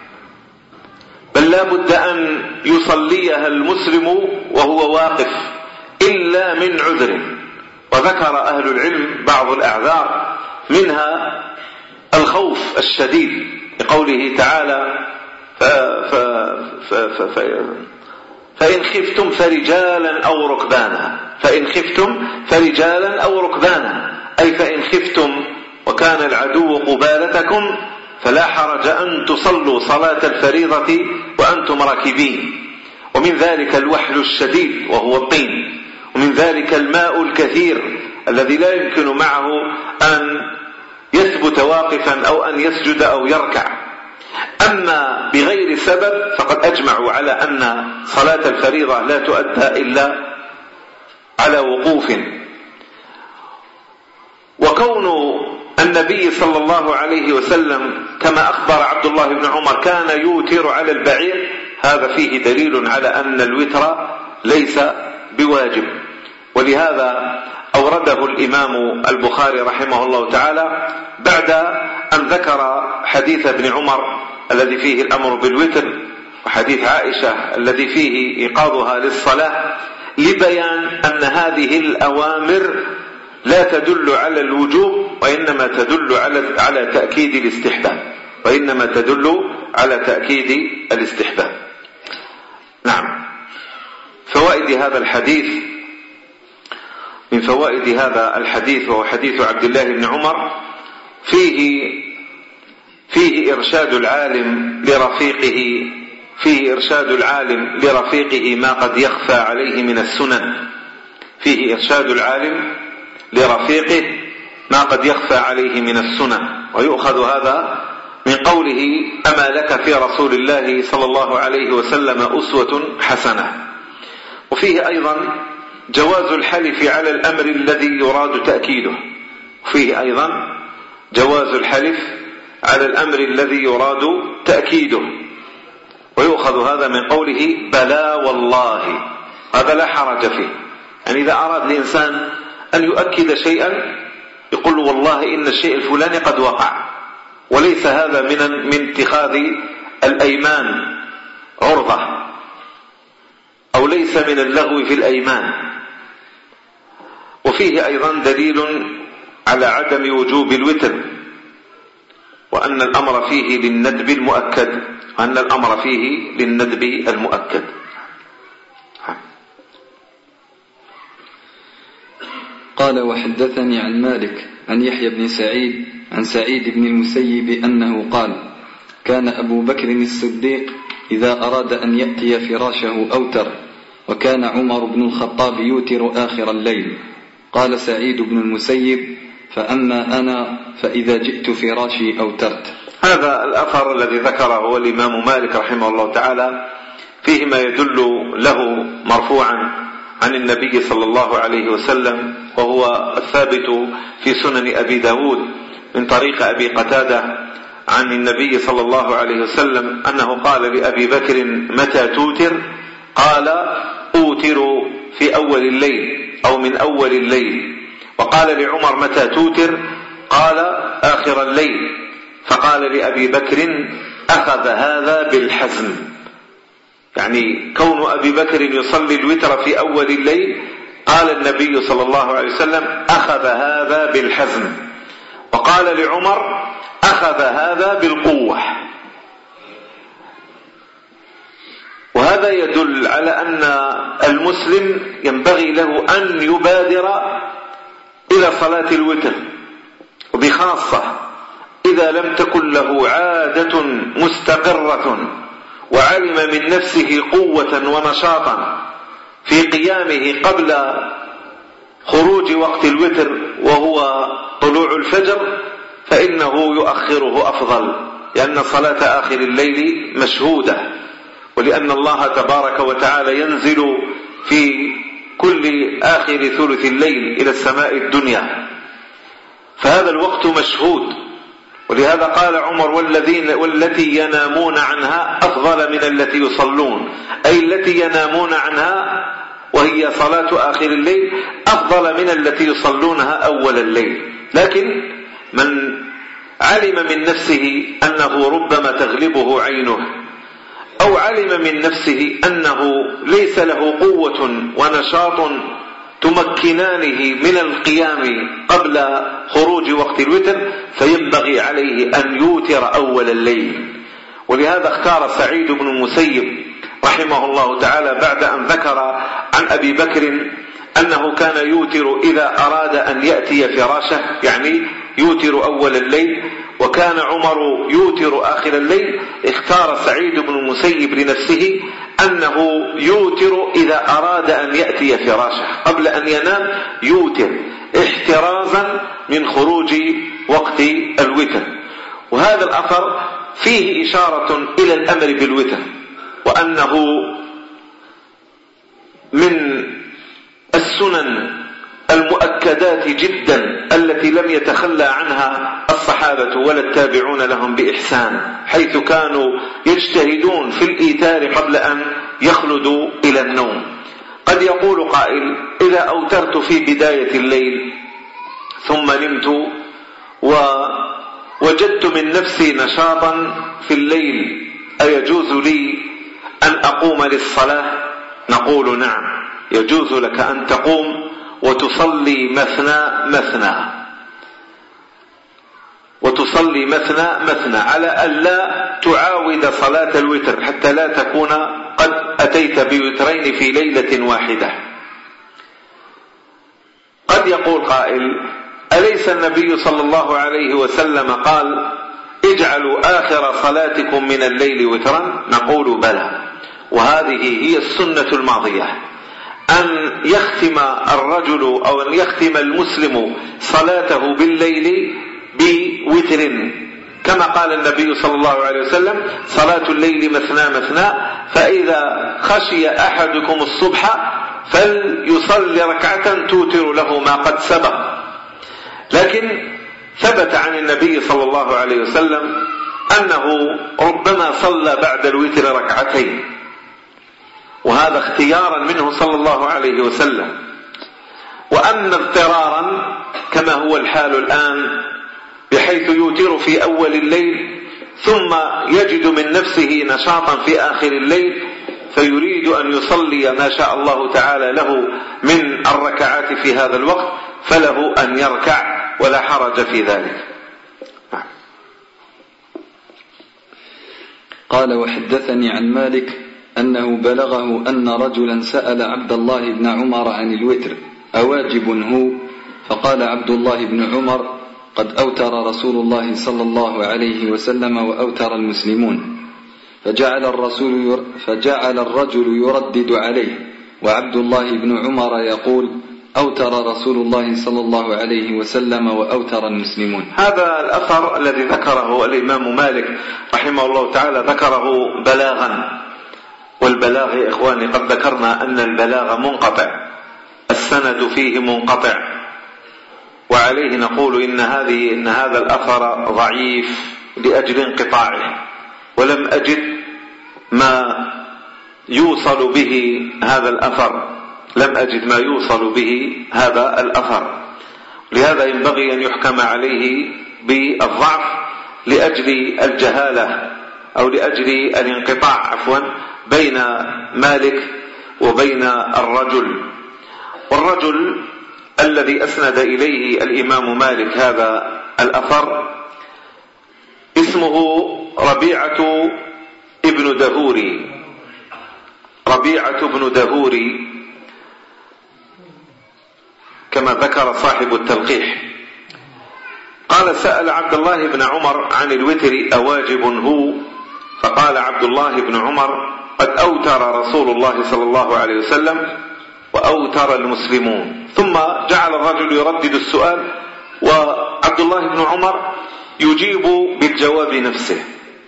S1: بل لا بد أن يصليها المسلم وهو واقف إلا من عذر. وذكر أهل العلم بعض الأعذار، منها الخوف الشديد، لقوله تعالى: ف ف ف ف ف فإن خفتم فرجالا أو ركبانا، فإن خفتم فرجالا أو ركبانا، أي فإن خفتم وكان العدو قبالتكم فلا حرج أن تصلوا صلاة الفريضة وأنتم راكبين. ومن ذلك الوحل الشديد وهو الطين، ومن ذلك الماء الكثير الذي لا يمكن معه أن يثبت واقفا أو أن يسجد أو يركع. أما بغير سبب فقد أجمعوا على أن صلاة الفريضة لا تؤدى إلا على وقوف. وكون النبي صلى الله عليه وسلم كما أخبر عبد الله بن عمر كان يوتر على البعير، هذا فيه دليل على أن الوتر ليس بواجب. ولهذا أورده الإمام البخاري رحمه الله تعالى بعد أن ذكر حديث ابن عمر الذي فيه الأمر بالوتر، وحديث عائشة الذي فيه إيقاظها للصلاة، لبيان أن هذه الأوامر لا تدل على الوجوب، وإنما تدل على على تأكيد الاستحباب، وإنما تدل على تأكيد الاستحباب. نعم. فوائد هذا الحديث، من فوائد هذا الحديث وهو حديث عبد الله بن عمر، فيه فيه إرشاد العالم لرفيقه فيه إرشاد العالم لرفيقه ما قد يخفى عليه من السنن فيه إرشاد العالم لرفيقه ما قد يخفى عليه من السنن. ويؤخذ هذا من قوله: أما لك في رسول الله صلى الله عليه وسلم أسوة حسنة. وفيه أيضا جواز الحلف على الأمر الذي يراد تأكيده، وفيه أيضا جواز الحلف على الأمر الذي يراد تأكيده. ويؤخذ هذا من قوله: بلى والله، هذا لا حرج فيه. يعني إذا أراد الإنسان أن يؤكد شيئا يقول: والله إن الشيء الفلاني قد وقع، وليس هذا من من اتخاذ الأيمان عرضة، أو ليس من اللغو في الأيمان. وفيه أيضا دليل على عدم وجوب الوتر، وأن الأمر فيه للندب المؤكد وأن الأمر فيه للندب المؤكد.
S2: قال: وحدثني عن مالك عن يحيى بن سعيد عن سعيد بن المسيب أنه قال: كان أبو بكر الصديق إذا أراد أن يأتي فراشه أوتر، وكان عمر بن الخطاب يوتر آخر الليل. قال سعيد بن المسيب: فأما أنا فإذا جئت فراشي أوترت.
S1: هذا الأثر الذي ذكره الإمام مالك رحمه الله تعالى فيه ما يدل له مرفوعا عن النبي صلى الله عليه وسلم، وهو الثابت في سنن أبي داود من طريق أبي قتادة عن النبي صلى الله عليه وسلم أنه قال لأبي بكر: متى توتر؟ قال: أوتر في أول الليل أو من أول الليل. وقال لعمر: متى توتر؟ قال: آخر الليل. فقال لأبي بكر: أخذ هذا بالحزم، يعني كون أبي بكر يصلي الوتر في أول الليل، قال النبي صلى الله عليه وسلم: أخذ هذا بالحزم. وقال لعمر: أخذ هذا بالقوة. وهذا يدل على أن المسلم ينبغي له أن يبادر إلى صلاة الوتر، وبخاصة إذا لم تكن له عادة مستقرة وعلم من نفسه قوة ونشاطا في قيامه قبل خروج وقت الوتر وهو طلوع الفجر، فإنه يؤخره أفضل، لأن صلاة آخر الليل مشهودة، ولأن الله تبارك وتعالى ينزل في كل آخر ثلث الليل إلى السماء الدنيا، فهذا الوقت مشهود. ولهذا قال عمر: والذين والتي ينامون عنها أفضل من التي يصلون، أي التي ينامون عنها وهي صلاة آخر الليل أفضل من التي يصلونها أول الليل. لكن من علم من نفسه أنه ربما تغلبه عينه، أو علم من نفسه أنه ليس له قوة ونشاط تمكنانه من القيام قبل خروج وقت الوتر، فينبغي عليه أن يوتر أول الليل. ولهذا اختار سعيد بن المسيب رحمه الله تعالى بعد أن ذكر عن أبي بكر أنه كان يوتر إذا أراد أن يأتي فراشه، يعني يوتر أول الليل، وكان عمر يوتر آخر الليل. اختار سعيد بن المسيب لنفسه أنه يوتر إذا أراد أن يأتي فراشه، قبل أن ينام يوتر احترازا من خروج وقت الوتر. وهذا الأثر فيه إشارة إلى الأمر بالوتر، وأنه من السنن المؤكدات جدا التي لم يتخلى عنها الصحابة ولا التابعون لهم بإحسان، حيث كانوا يجتهدون في الإيتار قبل أن يخلدوا إلى النوم. قد يقول قائل: إذا أوترت في بداية الليل ثم نمت ووجدت من نفسي نشاطا في الليل، أيجوز لي أن أقوم للصلاة؟ نقول: نعم، يجوز لك أن تقوم وتصلي مثنى مثنى وتصلي مثنى مثنى على أن لا تعاود صلاة الوتر، حتى لا تكون قد أتيت بوترين في ليلة واحدة. قد يقول قائل: أليس النبي صلى الله عليه وسلم قال: اجعلوا آخر صلاتكم من الليل وترا؟ نقول: بلى، وهذه هي السنة الماضية، أن يختم الرجل أو أن يختم المسلم صلاته بالليل بوتر، كما قال النبي صلى الله عليه وسلم: صلاة الليل مثنى مثنى، فإذا خشي أحدكم الصبح فليصلي ركعة توتر له ما قد سبق. لكن ثبت عن النبي صلى الله عليه وسلم أنه ربما صلى بعد الوتر ركعتين، وهذا اختيارا منه صلى الله عليه وسلم. وأما اضطرارا كما هو الحال الآن، بحيث يوتر في أول الليل ثم يجد من نفسه نشاطا في آخر الليل، فيريد أن يصلي ما شاء الله تعالى له من الركعات في هذا الوقت، فله أن يركع ولا حرج في ذلك.
S2: قال: وحدثني عن مالك أنه بلغه أن رجلا سأل عبد الله بن عمر عن الوتر أواجب هو؟ فقال عبد الله بن عمر: قد أوتر رسول الله صلى الله عليه وسلم وأوتر المسلمون. فجعل الرسول فجعل الرجل يردد عليه، وعبد الله بن عمر يقول: أوتر رسول الله صلى الله عليه وسلم وأوتر المسلمون.
S1: هذا الأثر الذي ذكره الإمام مالك رحمه الله تعالى ذكره بلاغا، والبلاغ يا إخواني قد ذكرنا أن البلاغ منقطع، السند فيه منقطع، وعليه نقول إن هذه إن هذا الأثر ضعيف لأجل انقطاعه، ولم أجد ما يوصل به هذا الأثر، لم أجد ما يوصل به هذا الأثر، لهذا ينبغي أن يحكم عليه بالضعف لأجل الجهالة أو لأجل الانقطاع عفوا بين مالك وبين الرجل. والرجل الذي أسند إليه الإمام مالك هذا الأثر اسمه ربيعة ابن دهوري، ربيعة ابن دهوري كما ذكر صاحب التلقيح. قال: سأل عبد الله بن عمر عن الوتر أواجب هو؟ فقال عبد الله بن عمر: قد أوتر رسول الله صلى الله عليه وسلم وأوتر المسلمون. ثم جعل الرجل يردد السؤال وعبد الله بن عمر يجيب بالجواب نفسه.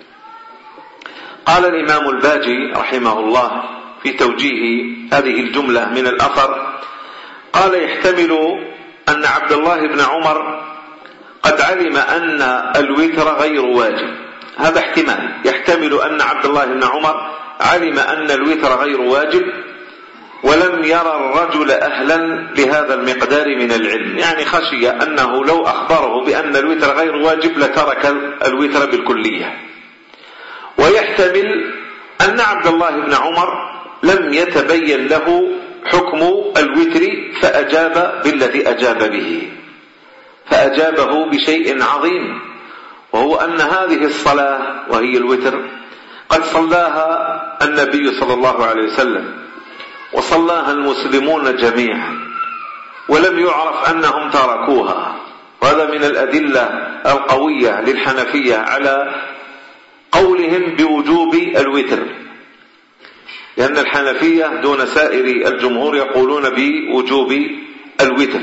S1: قال الإمام الباجي رحمه الله في توجيه هذه الجملة من الأثر، قال: يحتمل أن عبد الله بن عمر قد علم أن الوتر غير واجب. هذا احتمال، يحتمل أن عبد الله بن عمر علم أن الوتر غير واجب ولم يرى الرجل أهلا لهذا المقدار من العلم، يعني خشي أنه لو أخبره بأن الوتر غير واجب لترك الوتر بالكلية. ويحتمل أن عبد الله بن عمر لم يتبين له حكم الوتر فأجاب بالذي أجاب به، فأجابه بشيء عظيم، وهو أن هذه الصلاة وهي الوتر قد صلاها النبي صلى الله عليه وسلم وصلاها المسلمون جميعا ولم يعرف أنهم تركوها. وهذا من الأدلة القوية للحنفية على قولهم بوجوب الوتر، لأن الحنفية دون سائر الجمهور يقولون بوجوب الوتر.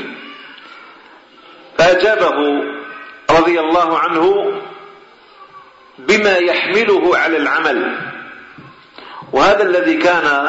S1: فأجابه رضي الله عنه بما يحمله على العمل، وهذا الذي كان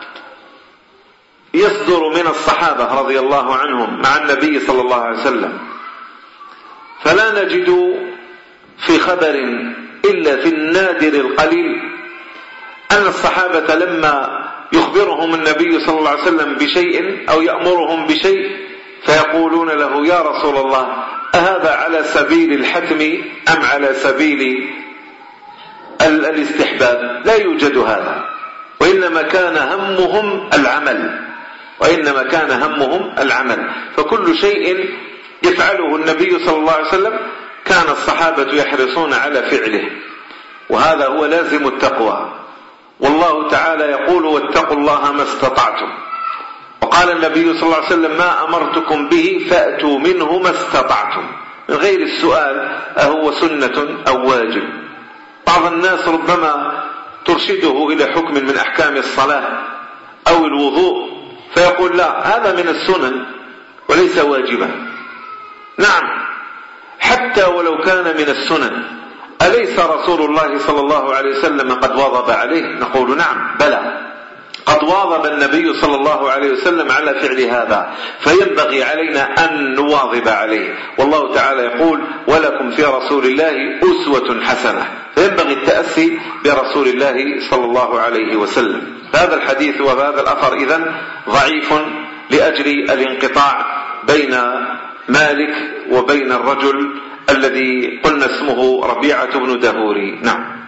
S1: يصدر من الصحابة رضي الله عنهم مع النبي صلى الله عليه وسلم. فلا نجد في خبر إلا في النادر القليل أن الصحابة لما يخبرهم النبي صلى الله عليه وسلم بشيء أو يأمرهم بشيء فيقولون له: يا رسول الله، أهذا على سبيل الحتم أم على سبيل الاستحباب؟ لا يوجد هذا، وإنما كان همهم العمل، وإنما كان همهم العمل. فكل شيء يفعله النبي صلى الله عليه وسلم كان الصحابة يحرصون على فعله، وهذا هو لازم التقوى. والله تعالى يقول: واتقوا الله ما استطعتم. وقال النبي صلى الله عليه وسلم: ما أمرتكم به فأتوا منه ما استطعتم، من غير السؤال أهو سنة أو واجب. بعض الناس ربما ترشده إلى حكم من أحكام الصلاة أو الوضوء فيقول: لا، هذا من السنن وليس واجبا. نعم، حتى ولو كان من السنن، أليس رسول الله صلى الله عليه وسلم قد واظب عليه؟ نقول: نعم، بلى، قد واظب النبي صلى الله عليه وسلم على فعل هذا، فينبغي علينا أن نواظب عليه. والله تعالى يقول: ولكم في رسول الله أسوة حسنة، فينبغي التأسي برسول الله صلى الله عليه وسلم. هذا الحديث وهذا الأثر إذن ضعيف لأجل الانقطاع بين مالك وبين الرجل الذي قلنا اسمه ربيعة بن دهوري. نعم.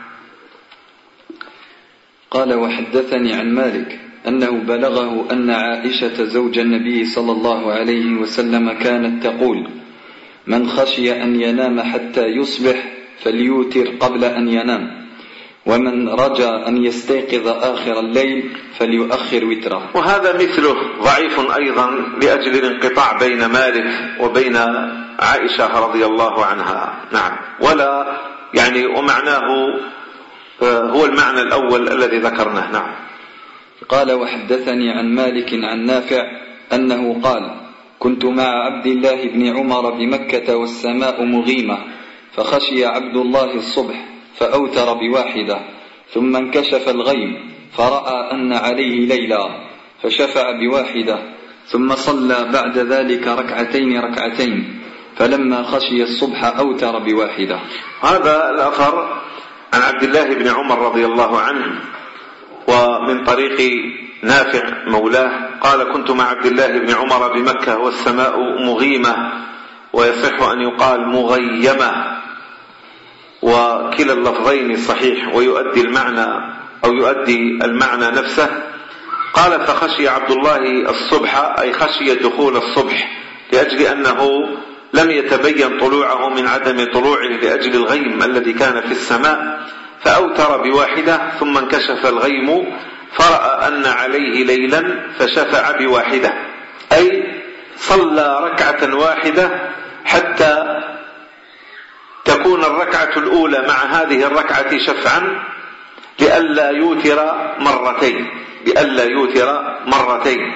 S2: قال: وحدثني عن مالك أنه بلغه أن عائشة زوج النبي صلى الله عليه وسلم كانت تقول: من خشي أن ينام حتى يصبح فليوتر قبل أن ينام، ومن رجى أن يستيقظ آخر الليل فليؤخر وتره.
S1: وهذا مثله ضعيف أيضا لأجل الانقطاع بين مالك وبين عائشة رضي الله عنها. نعم، ولا يعني ومعناه هو المعنى الأول الذي ذكرناه. نعم.
S2: قال: وحدثني عن مالك عن نافع أنه قال: كنت مع عبد الله بن عمر بمكة والسماء مغيمة، فخشي عبد الله الصبح فأوتر بواحدة، ثم انكشف الغيم فرأى أن عليه ليلا فشفع بواحدة، ثم صلى بعد ذلك ركعتين ركعتين، فلما خشي الصبح أوتر بواحدة.
S1: هذا الأثر عن عبد الله بن عمر رضي الله عنه ومن طريق نافع مولاه قال: كنت مع عبد الله بن عمر بمكة والسماء مغيمة، ويصح أن يقال مغيمة، وكلا اللفظين صحيح ويؤدي المعنى أو يؤدي المعنى نفسه. قال: فخشي عبد الله الصبح، أي خشي دخول الصبح، لأجل أنه لم يتبين طلوعه من عدم طلوعه لأجل الغيم الذي كان في السماء، فأوتر بواحدة، ثم انكشف الغيم فرأى أن عليه ليلا فشفع بواحدة، أي صلى ركعة واحدة حتى تكون الركعة الأولى مع هذه الركعة شفعا، لئلا يوتر مرتين لئلا يوتر مرتين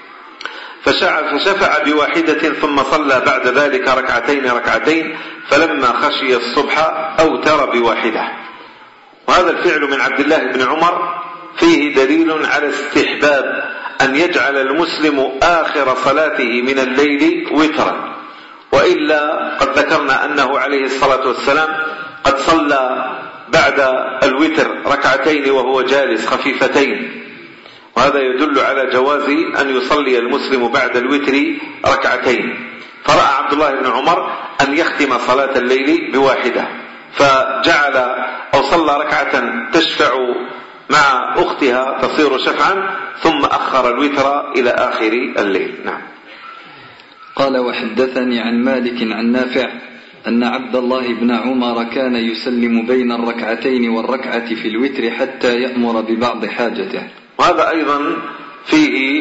S1: فشفع بواحدة، ثم صلى بعد ذلك ركعتين ركعتين، فلما خشي الصبح أوتر بواحدة. وهذا الفعل من عبد الله بن عمر فيه دليل على استحباب أن يجعل المسلم آخر صلاته من الليل وترا، وإلا قد ذكرنا أنه عليه الصلاة والسلام قد صلى بعد الوتر ركعتين وهو جالس خفيفتين، وهذا يدل على جواز أن يصلي المسلم بعد الوتر ركعتين. فرأى عبد الله بن عمر أن يختم صلاة الليل بواحدة، فجعل أو صلى ركعة تشفع مع أختها تصير شفعا، ثم أخر الوتر إلى آخر الليل. نعم.
S2: قال: وحدثني عن مالك عن نافع أن عبد الله بن عمر كان يسلم بين الركعتين والركعة في الوتر حتى يأمر ببعض حاجته.
S1: وهذا أيضا فيه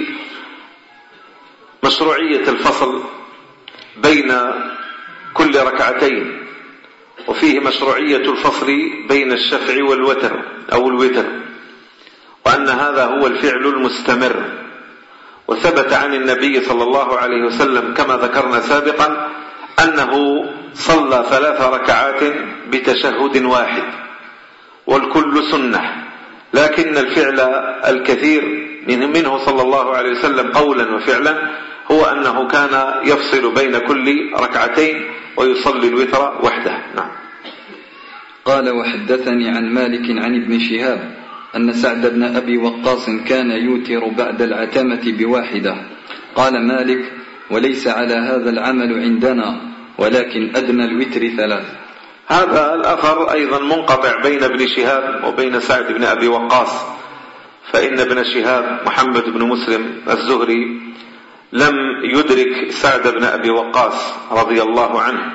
S1: مشروعية الفصل بين كل ركعتين، وفيه مشروعية الفصل بين الشفع والوتر أو الوتر، وأن هذا هو الفعل المستمر. وثبت عن النبي صلى الله عليه وسلم كما ذكرنا سابقا أنه صلى ثلاث ركعات بتشهد واحد، والكل سنة، لكن الفعل الكثير منه صلى الله عليه وسلم قولا وفعلا هو أنه كان يفصل بين كل ركعتين ويصلي الوتر وحده. نعم.
S2: قال: وحدثني عن مالك عن ابن شهاب أن سعد بن أبي وقاص كان يوتر بعد العتمة بواحدة. قال مالك: وليس على هذا العمل عندنا، ولكن أدنى الوتر ثلاث.
S1: هذا الأثر أيضا منقطع بين ابن شهاب وبين سعد بن أبي وقاص، فإن ابن شهاب محمد بن مسلم الزهري لم يدرك سعد بن أبي وقاص رضي الله عنه،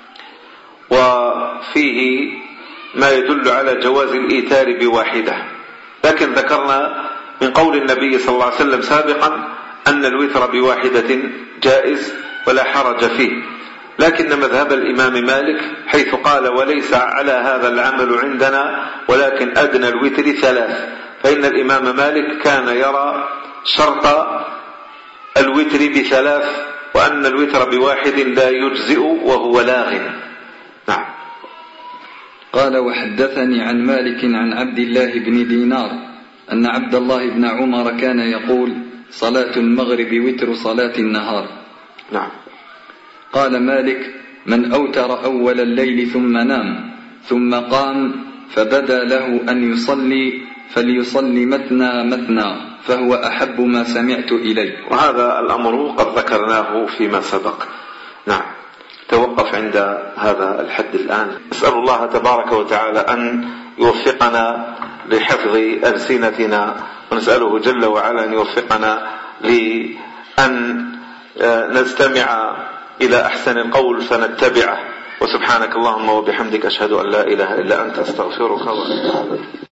S1: وفيه ما يدل على جواز الإيتار بواحدة، لكن ذكرنا من قول النبي صلى الله عليه وسلم سابقا أن الوتر بواحدة جائز ولا حرج فيه، لكن مذهب الإمام مالك حيث قال: وليس على هذا العمل عندنا، ولكن أدنى الوتر ثلاث، فإن الإمام مالك كان يرى شرط الوتر بثلاث، وأن الوتر بواحد لا يجزئ وهو لاغ. نعم.
S2: قال: وحدثني عن مالك عن عبد الله بن دينار أن عبد الله بن عمر كان يقول: صلاة المغرب وتر صلاة النهار.
S1: نعم.
S2: قال مالك: من أوتر أول الليل ثم نام ثم قام فبدا له أن يصلي فليصلي مثنى مثنى، فهو أحب ما سمعت إليه.
S1: وهذا الأمر قد ذكرناه فيما سبق. نعم. توقف عند هذا الحد الآن. أسأل الله تبارك وتعالى أن يوفقنا لحفظ ألسنتنا، ونسأله جل وعلا أن يوفقنا لأن نستمع إلى أحسن القول فنتبعه. وسبحانك اللهم وبحمدك أشهد أن لا إله إلا أنت أستغفرك وأتوب إليك.